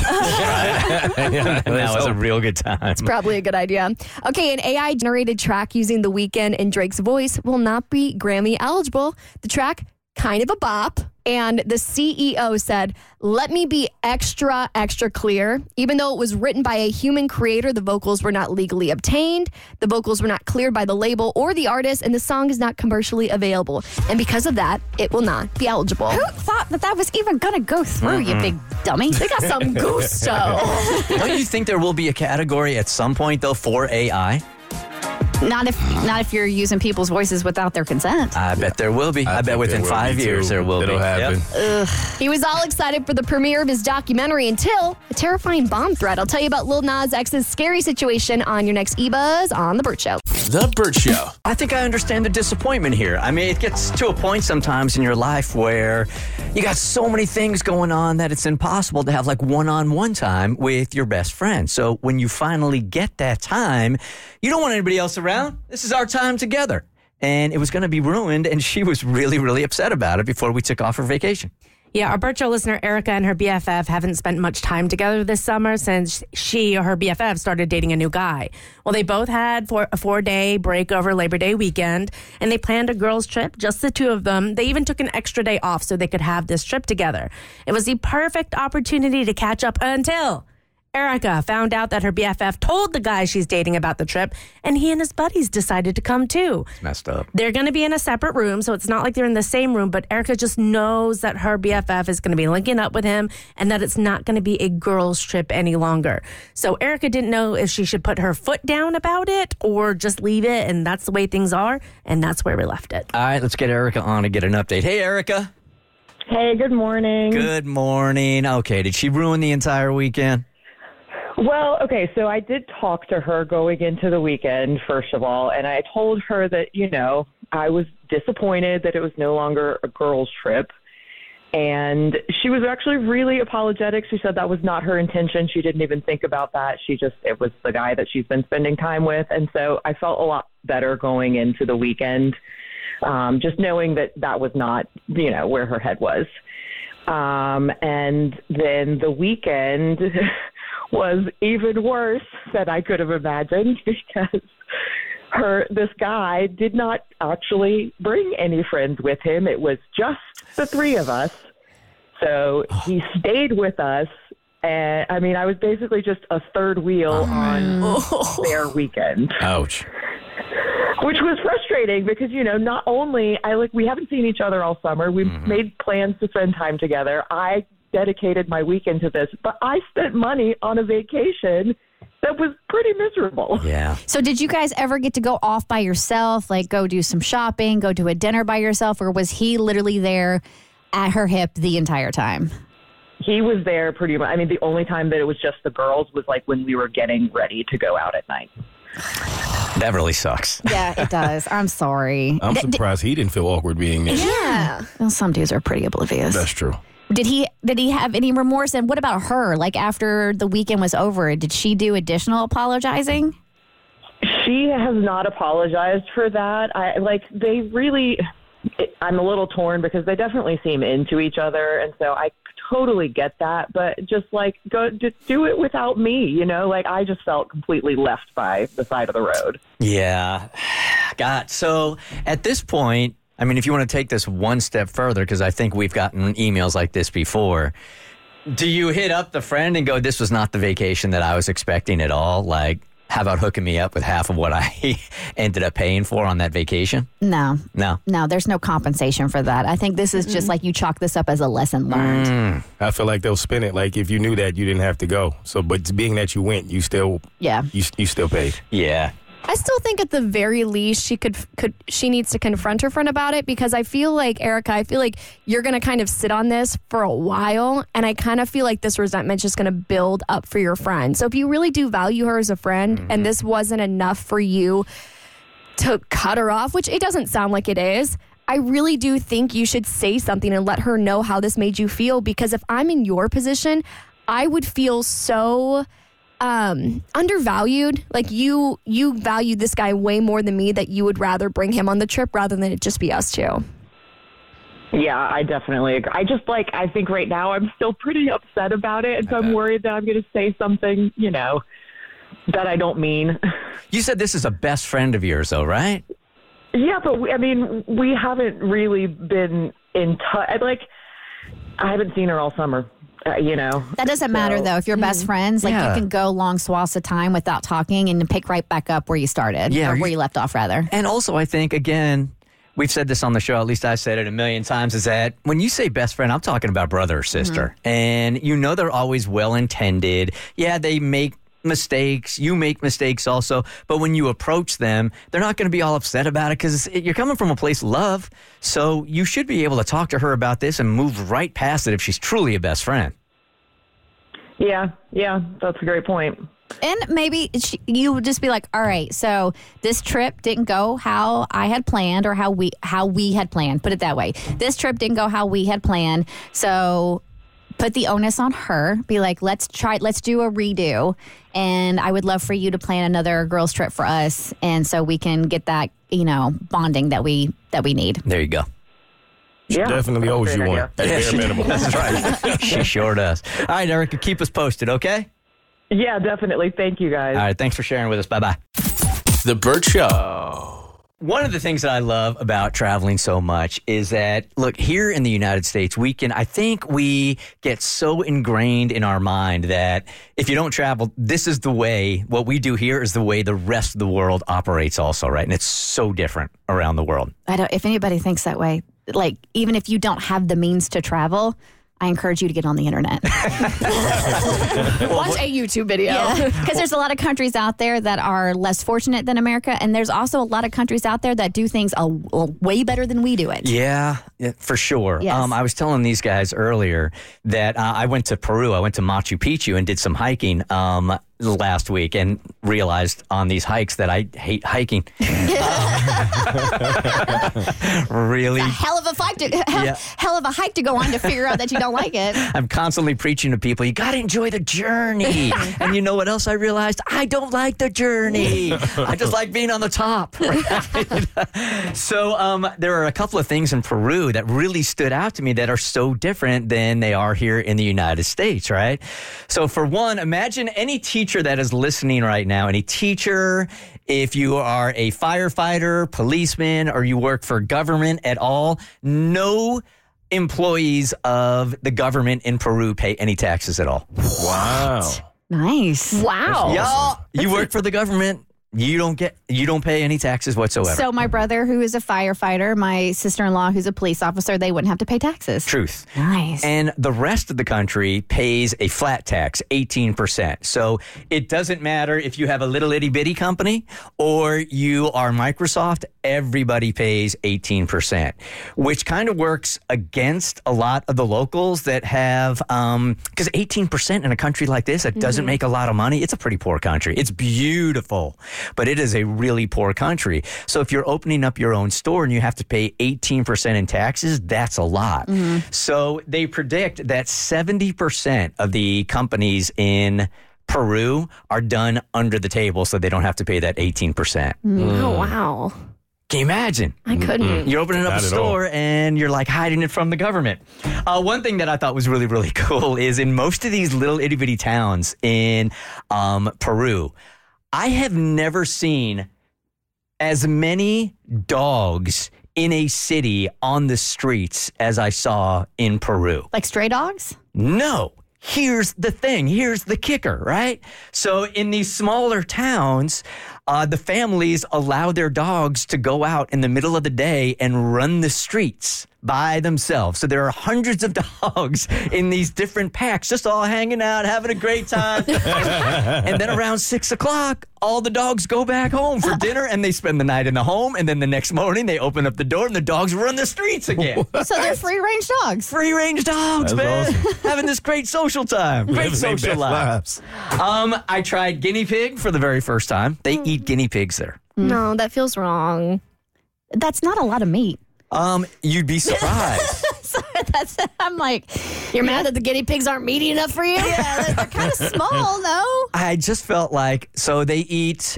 That was a real good time. It's probably a good idea. Okay, an AI-generated track using The Weeknd and Drake's voice will not be Grammy eligible. The track, kind of a bop. And the CEO said, let me be extra clear. Even though it was written by a human creator, the vocals were not legally obtained. The vocals were not cleared by the label or the artist, and the song is not commercially available. And because of that, it will not be eligible. Who thought that was even going to go through, you big dummy? They got some gusto. Don't you think there will be a category at some point, though, for AI? Not if you're using people's voices without their consent. I bet there will be. I bet within 5 years there will be. It'll happen. Yep. He was all excited for the premiere of his documentary until a terrifying bomb threat. I'll tell you about Lil Nas X's scary situation on your next eBuzz on The Burt Show. The Burt Show. I think I understand the disappointment here. I mean, it gets to a point sometimes in your life where you got so many things going on that it's impossible to have like one-on-one time with your best friend. So when you finally get that time, you don't want anybody else around. This is our time together. And it was going to be ruined, and she was really, really upset about it before we took off for vacation. Yeah, our Burt Show listener, Erica, and her BFF haven't spent much time together this summer since she or her BFF started dating a new guy. Well, they both had a 4-day break over Labor Day weekend, and they planned a girls' trip, just the two of them. They even took an extra day off so they could have this trip together. It was the perfect opportunity to catch up until Erica found out that her BFF told the guy she's dating about the trip, and he and his buddies decided to come too. It's messed up. They're going to be in a separate room, so it's not like they're in the same room, but Erica just knows that her BFF is going to be linking up with him and that it's not going to be a girls' trip any longer. So Erica didn't know if she should put her foot down about it or just leave it, and that's the way things are, and that's where we left it. All right, let's get Erica on to get an update. Hey, Erica. Hey, good morning. Good morning. Okay, did she ruin the entire weekend? Well, okay, so I did talk to her going into the weekend, first of all, and I told her that, I was disappointed that it was no longer a girls' trip. And she was actually really apologetic. She said that was not her intention. She didn't even think about that. It was the guy that she's been spending time with. And so I felt a lot better going into the weekend, just knowing that was not, where her head was. And then the weekend was even worse than I could have imagined because this guy did not actually bring any friends with him. It was just the three of us. So he stayed with us. And I was basically just a third wheel on their weekend. Ouch. Which was frustrating because, not only we haven't seen each other all summer. We've made plans to spend time together. I dedicated my weekend to this, but I spent money on a vacation that was pretty miserable. Yeah. So did you guys ever get to go off by yourself, like go do some shopping, go to a dinner by yourself, or was he literally there at her hip the entire time? He was there pretty much. I mean, the only time that it was just the girls was like when we were getting ready to go out at night. That really sucks. Yeah, it does. I'm sorry. I'm surprised he didn't feel awkward being there. Yeah. Well, some dudes are pretty oblivious. That's true. Did he have any remorse? And what about her? Like after the weekend was over, did she do additional apologizing? She has not apologized for that. I'm a little torn because they definitely seem into each other. And so I totally get that. But just do it without me, you know? Like I just felt completely left by the side of the road. Yeah. God. So at this point, I mean, if you want to take this one step further, because I think we've gotten emails like this before, do you hit up the friend and go, this was not the vacation that I was expecting at all? Like, how about hooking me up with half of what I ended up paying for on that vacation? No, there's no compensation for that. I think this is just like you chalk this up as a lesson learned. I feel like they'll spin it like if you knew that you didn't have to go. So, but being that you went, you still you still paid. Yeah. I still think at the very least she needs to confront her friend about it, because I feel like, Erica, you're going to kind of sit on this for a while, and I kind of feel like this resentment's just going to build up for your friend. So if you really do value her as a friend and this wasn't enough for you to cut her off, which it doesn't sound like it is, I really do think you should say something and let her know how this made you feel, because if I'm in your position, I would feel so undervalued. Like you value this guy way more than me, that you would rather bring him on the trip rather than it just be us two. Yeah, I definitely agree. I think right now I'm still pretty upset about it, and so I'm worried that I'm going to say something, you know, that I don't mean. You said this is a best friend of yours, though, right? Yeah, but we haven't really been in touch. I haven't seen her all summer. You know, that doesn't matter though. If you're best friends, you can go long swaths of time without talking and pick right back up where you started, or where you left off, rather. And also, I think again, we've said this on the show. At least I've said it a million times. Is that when you say best friend, I'm talking about brother or sister, and you know they're always well intended. Yeah, they make mistakes. You make mistakes also, but when you approach them, they're not going to be all upset about it because you're coming from a place of love. So you should be able to talk to her about this and move right past it if she's truly a best friend. Yeah, that's a great point. And maybe you would just be like, all right, so this trip didn't go how I had planned, or how we had planned. Put it that way. This trip didn't go how we had planned. So put the onus on her. Be like, let's do a redo. And I would love for you to plan another girls trip for us. And so we can get that, bonding that we need. There you go. She definitely owes you one. At bare minimum. That's right. She sure does. All right, Erica, keep us posted, okay? Yeah, definitely. Thank you, guys. All right, thanks for sharing with us. Bye-bye. The Burt Show. One of the things that I love about traveling so much is that, look, here in the United States, I think we get so ingrained in our mind that if you don't travel, this is the way, what we do here is the way the rest of the world operates also, right? And it's so different around the world. If anybody thinks that way, even if you don't have the means to travel, I encourage you to get on the internet. Watch a YouTube video. Because there's a lot of countries out there that are less fortunate than America, and there's also a lot of countries out there that do things way better than we do it. Yeah, for sure. Yes. I was telling these guys earlier that I went to Peru. I went to Machu Picchu and did some hiking last week and realized on these hikes that I hate hiking. Really? It's a hell of a hike to go on to figure out that you don't like it. I'm constantly preaching to people, you got to enjoy the journey. And you know what else I realized? I don't like the journey. I just like being on the top. Right? So there are a couple of things in Peru that really stood out to me that are so different than they are here in the United States, right? So for one, imagine any teacher that is listening right now, any teacher, if you are a firefighter, policeman, or you work for government at all, no employees of the government in Peru pay any taxes at all. Wow. Nice. Wow. Y'all, you work for the government. You don't pay any taxes whatsoever. So my brother, who is a firefighter, my sister-in-law, who's a police officer, they wouldn't have to pay taxes. Truth. Nice. And the rest of the country pays a flat tax, 18%. So it doesn't matter if you have a little itty bitty company or you are Microsoft, everybody pays 18%, which kind of works against a lot of the locals that have, because 18% in a country like this that doesn't make a lot of money, it's a pretty poor country. It's beautiful, but it is a really poor country. So if you're opening up your own store and you have to pay 18% in taxes, that's a lot. So they predict that 70% of the companies in Peru are done under the table so they don't have to pay that 18%. Oh, wow. Can you imagine? I couldn't. You're opening up Not a at store and you're like hiding it from the government. One thing that I thought was really, really cool is in most of these little itty bitty towns in Peru, I have never seen as many dogs in a city on the streets as I saw in Peru. Like stray dogs? No. Here's the thing. Here's the kicker, right? So in these smaller towns, the families allow their dogs to go out in the middle of the day and run the streets by themselves. So there are hundreds of dogs in these different packs, just all hanging out, having a great time. And then around 6 o'clock, all the dogs go back home for dinner and they spend the night in the home. And then the next morning, they open up the door and the dogs run the streets again. So they're free-range dogs. Free-range dogs, That's man. awesome. Having this great social time. Great Living their social best life. lives. I tried guinea pig for the very first time. They eat guinea pigs there. No, that feels wrong. That's not a lot of meat. You'd be surprised. I'm like, You're mad that the guinea pigs aren't meaty enough for you? yeah, they're kind of small, though. I just felt like, so they eat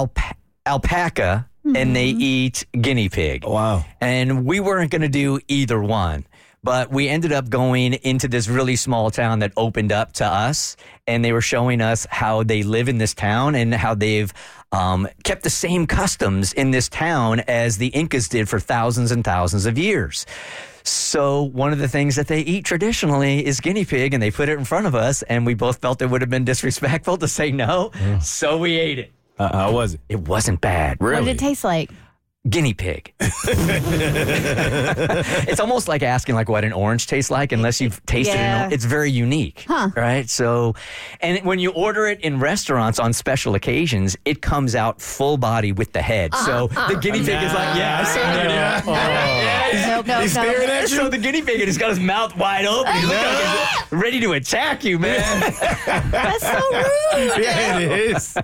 alpaca and they eat guinea pig. Wow. And we weren't going to do either one. But we ended up going into this really small town that opened up to us, and they were showing us how they live in this town and how they've kept the same customs in this town as the Incas did for thousands and thousands of years. So one of the things that they eat traditionally is guinea pig, and they put it in front of us, and we both felt it would have been disrespectful to say no, so we ate it. How was it? It wasn't bad. Really? What did it taste like? Guinea pig. It's almost like asking like what an orange tastes like unless you've tasted Yeah. it. It's very unique, right? So, and when you order it in restaurants on special occasions, it comes out full body with the head. So the guinea pig is like, yeah, I saw it. Nope, nope, He's staring at you. So the guinea pig has got his mouth wide open. He looks like he's ready to attack you, man. That's so rude. Yeah, it is.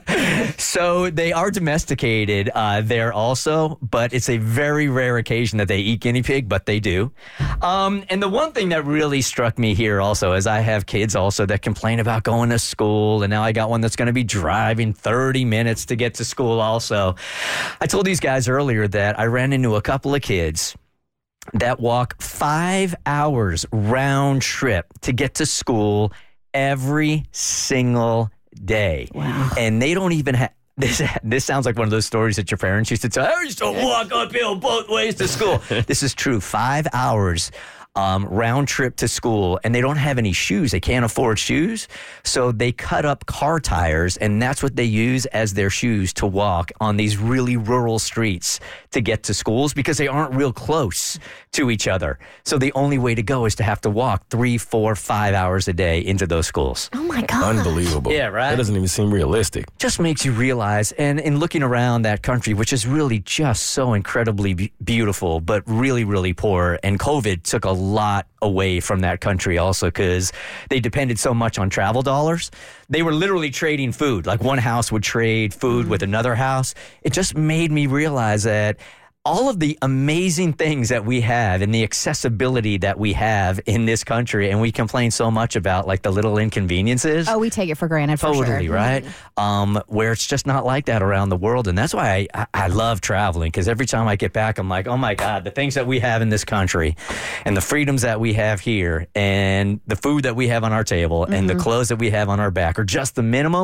So they are domesticated there also, but it's a very rare occasion that they eat guinea pig, but they do. And the one thing that really struck me here also is I have kids also that complain about going to school, and now I got one that's going to be driving 30 minutes to get to school also. I told these guys earlier that I ran into a couple of kids that walk 5 hours round trip to get to school every single day. Wow. And they don't even have, this sounds like one of those stories that your parents used to tell. I used to walk uphill both ways to school. This is true. 5 hours round trip to school, and they don't have any shoes. They can't afford shoes. So they cut up car tires, and that's what they use as their shoes to walk on these really rural streets to get to schools because they aren't real close to each other. So the only way to go is to have to walk 3, 4, 5 hours a day into those schools. Oh my God. Unbelievable. Yeah, right? That doesn't even seem realistic. Just makes you realize, and in looking around that country, which is really just so incredibly beautiful, but really, really poor, and COVID took a lot away from that country also because they depended so much on travel dollars. They were literally trading food. Like one house would trade food with another house. It just made me realize that all of the amazing things that we have and the accessibility that we have in this country, and we complain so much about like the little inconveniences. Oh, we take it for granted for Totally, sure. right? Where it's just not like that around the world. And that's why I love traveling, because every time I get back, I'm like, oh my God, the things that we have in this country and the freedoms that we have here and the food that we have on our table and the clothes that we have on our back are just the minimum,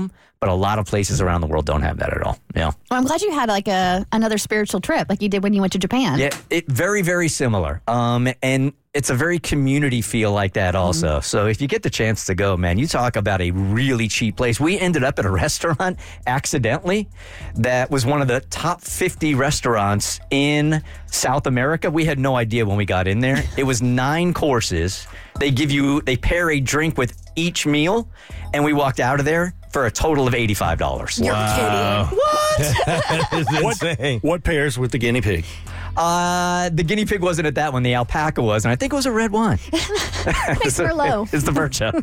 but a lot of places around the world don't have that at all. Yeah. Well, I'm glad you had like another spiritual trip like you did when you went to Japan. Yeah, it very, very similar. And it's a very community feel like that also. So if you get the chance to go, man, you talk about a really cheap place. We ended up at a restaurant accidentally that was one of the top 50 restaurants in South America. We had no idea when we got in there. It was 9 courses. They pair a drink with each meal, and we walked out of there for a total of $85. You're kidding. What? What pairs with the guinea pig? The guinea pig wasn't at that one. The alpaca was, and I think it was a red wine. Thanks, Merlot. It's the Burt Show.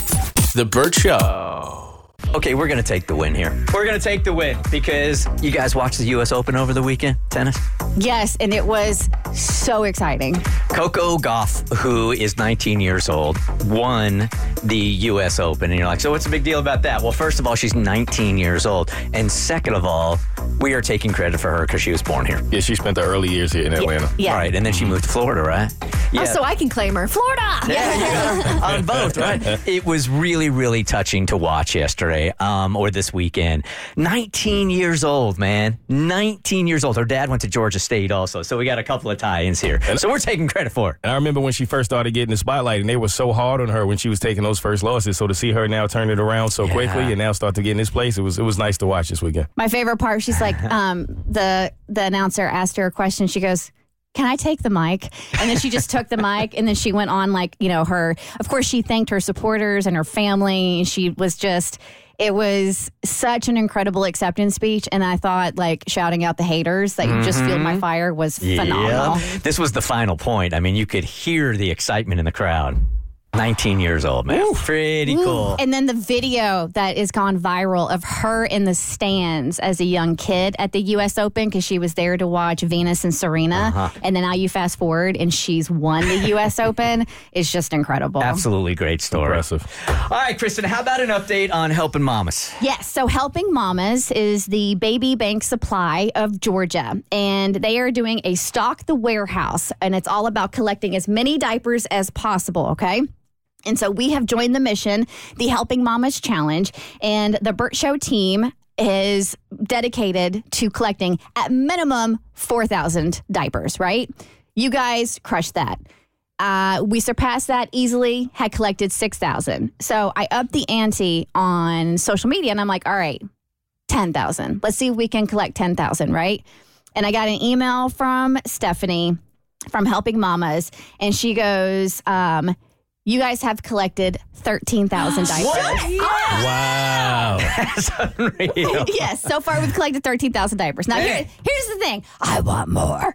The Burt Show. Okay, we're going to take the win here. We're going to take the win because you guys watched the U.S. Open over the weekend, tennis? Yes, and it was so exciting. Coco Gauff, who is 19 years old, won the U.S. Open. And you're like, so what's the big deal about that? Well, first of all, she's 19 years old. And second of all, we are taking credit for her because she was born here. Yeah, she spent the early years here in Atlanta. Yeah. Right, and then she moved to Florida, right? Yeah. Oh, so I can claim her. Florida! Yeah, you got her on both, right? It was really, really touching to watch yesterday or this weekend. 19 years old, man. 19 years old. Her dad went to Georgia State also, so we got a couple of tie-ins here. So we're taking credit for it. And I remember when she first started getting the spotlight, and they were so hard on her when she was taking those first losses. So to see her now turn it around so quickly and now start to get in this place, it was nice to watch this weekend. My favorite part, she's like, the announcer asked her a question. She goes, can I take the mic? And then she just took the mic, and then she went on of course she thanked her supporters and her family. She was it was such an incredible acceptance speech. And I thought shouting out the haters that you just fueled my fire was phenomenal. Yeah. This was the final point. I mean, you could hear the excitement in the crowd. 19 years old, man. Ooh. Pretty cool. And then the video that has gone viral of her in the stands as a young kid at the U.S. Open because she was there to watch Venus and Serena. And then now you fast forward and she's won the U.S. Open. It's just incredible. Absolutely great story. Impressive. All right, Kristen, how about an update on Helping Mamas? Yes. So Helping Mamas is the baby bank supply of Georgia. And they are doing a Stock the Warehouse. And it's all about collecting as many diapers as possible, okay? And so we have joined the mission, the Helping Mamas Challenge, and the Burt Show team is dedicated to collecting at minimum 4,000 diapers, right? You guys crushed that. We surpassed that easily, had collected 6,000. So I upped the ante on social media, and I'm like, all right, 10,000. Let's see if we can collect 10,000, right? And I got an email from Stephanie from Helping Mamas, and she goes, you guys have collected 13,000 diapers. Wow. That's unreal. Yes, so far we've collected 13,000 diapers. Now, here's the thing. I want more.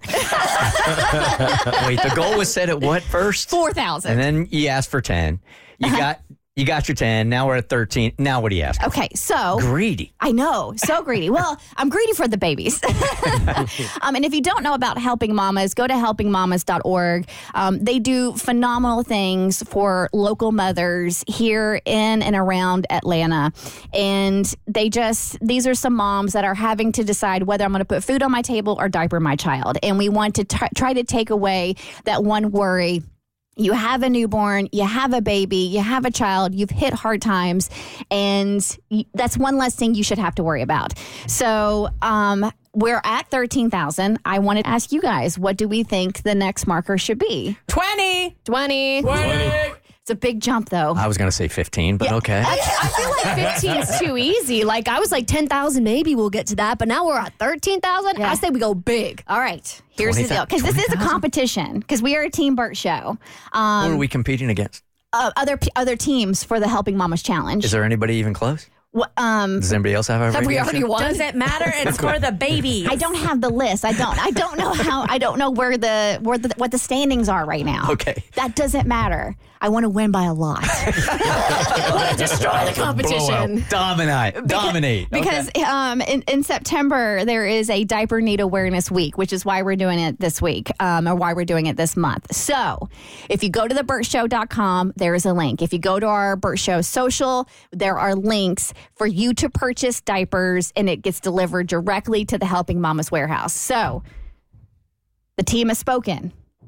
Wait, the goal was set at what first? 4,000. And then you asked for 10. You got your 10. Now we're at 13. Now what do you ask? Okay, so. Greedy. I know. So greedy. Well, I'm greedy for the babies. And if you don't know about Helping Mamas, go to helpingmamas.org. They do phenomenal things for local mothers here in and around Atlanta. And these are some moms that are having to decide whether I'm going to put food on my table or diaper my child. And we want to try to take away that one worry. You have a newborn, you have a baby, you have a child, you've hit hard times, and that's one less thing you should have to worry about. So we're at 13,000. I wanted to ask you guys, what do we think the next marker should be? 20. It's a big jump, though. I was going to say 15, but okay. I feel like 15 is too easy. I was like 10,000, maybe we'll get to that, but now we're at 13,000. Yeah. I say we go big. All right. Here's the deal. Because this is a competition. Because we are a Team Burt Show. Who are we competing against? Other teams for the Helping Mamas Challenge. Is there anybody even close? Does anybody else have a we already won? Does it matter? It's for the babies. I don't have the list. I don't know how. I don't know what the standings are right now. Okay. That doesn't matter. I want to win by a lot. I want to destroy the competition. Dominate. Because in September, there is a Diaper Need Awareness Week, which is why we're doing it this week, or why we're doing it this month. So if you go to theburtshow.com, there is a link. If you go to our Burt Show social, there are links for you to purchase diapers, and it gets delivered directly to the Helping Mamas warehouse. So the team has spoken.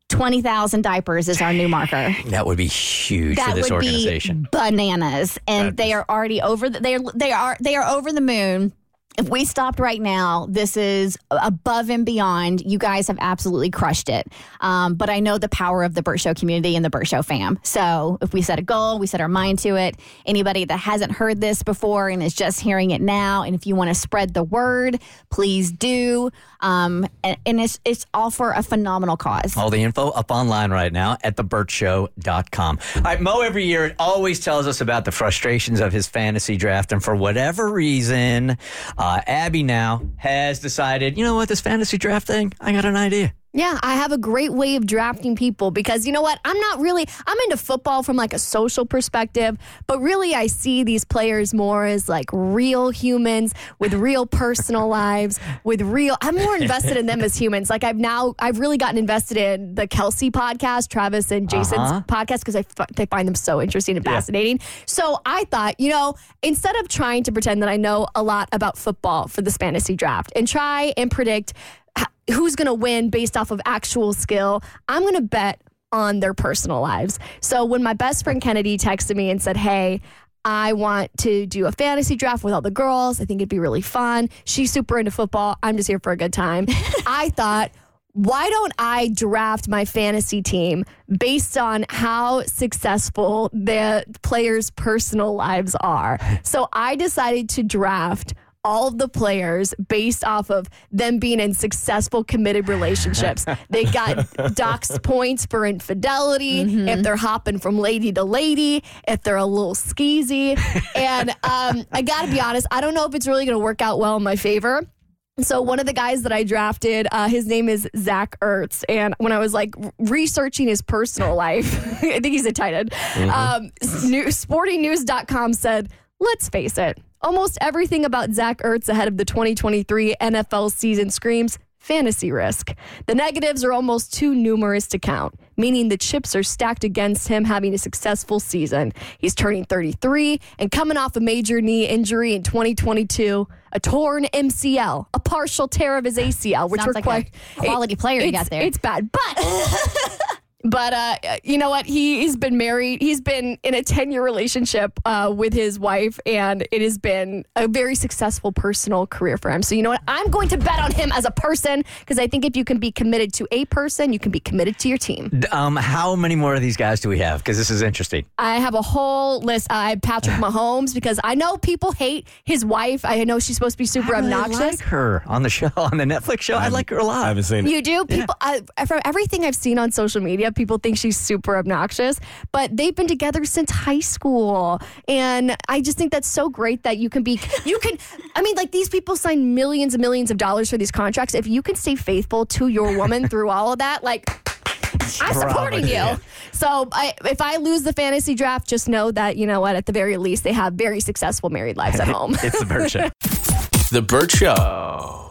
20,000 diapers is our new marker. That would be huge That for this would organization. be bananas, and they are already over. They are over the moon. If we stopped right now, this is above and beyond. You guys have absolutely crushed it. But I know the power of the Burt Show community and the Burt Show fam. So if we set a goal, we set our mind to it. Anybody that hasn't heard this before and is just hearing it now, and if you want to spread the word, please do. And it's all for a phenomenal cause. All the info up online right now at theburtshow.com. All right, Mo every year always tells us about the frustrations of his fantasy draft, and for whatever reason, Abby now has decided, you know what, this fantasy draft thing, I got an idea. Yeah, I have a great way of drafting people because you know what? I'm into football from like a social perspective, but really I see these players more as like real humans with real personal lives, I'm more invested in them as humans. Like I've really gotten invested in the Kelsey podcast, Travis and Jason's podcast, because I find them so interesting and fascinating. So I thought, instead of trying to pretend that I know a lot about football for this fantasy draft and try and predict who's going to win based off of actual skill, I'm going to bet on their personal lives. So when my best friend Kennedy texted me and said, hey, I want to do a fantasy draft with all the girls. I think it'd be really fun. She's super into football. I'm just here for a good time. I thought, why don't I draft my fantasy team based on how successful the players' personal lives are? So I decided to draft all of the players based off of them being in successful, committed relationships. They got doxed points for infidelity, if they're hopping from lady to lady, if they're a little skeezy. And I got to be honest, I don't know if it's really going to work out well in my favor. So one of the guys that I drafted, his name is Zach Ertz. And when I was like researching his personal life, I think he's a tight end, sportingnews.com said, let's face it, almost everything about Zach Ertz ahead of the 2023 NFL season screams fantasy risk. The negatives are almost too numerous to count, meaning the chips are stacked against him having a successful season. He's turning 33 and coming off a major knee injury in 2022, a torn MCL, a partial tear of his ACL, which Sounds require like a quality player you got there. It's bad, But you know what? He's been married. He's been in a 10-year relationship with his wife, and it has been a very successful personal career for him. So you know what? I'm going to bet on him as a person because I think if you can be committed to a person, you can be committed to your team. How many more of these guys do we have? Because this is interesting. I have a whole list. I have Patrick Mahomes because I know people hate his wife. I know she's supposed to be super obnoxious. I like her on the show, on the Netflix show. I like her a lot. I haven't seen it. You do? People, from everything I've seen on social media, people think she's super obnoxious, but they've been together since high school. And I just think that's so great that these people sign millions and millions of dollars for these contracts. If you can stay faithful to your woman through all of that, I'm supporting you. So if I lose the fantasy draft, just know that, you know what, at the very least, they have very successful married lives at home. It's the Burt Show. The Burt Show.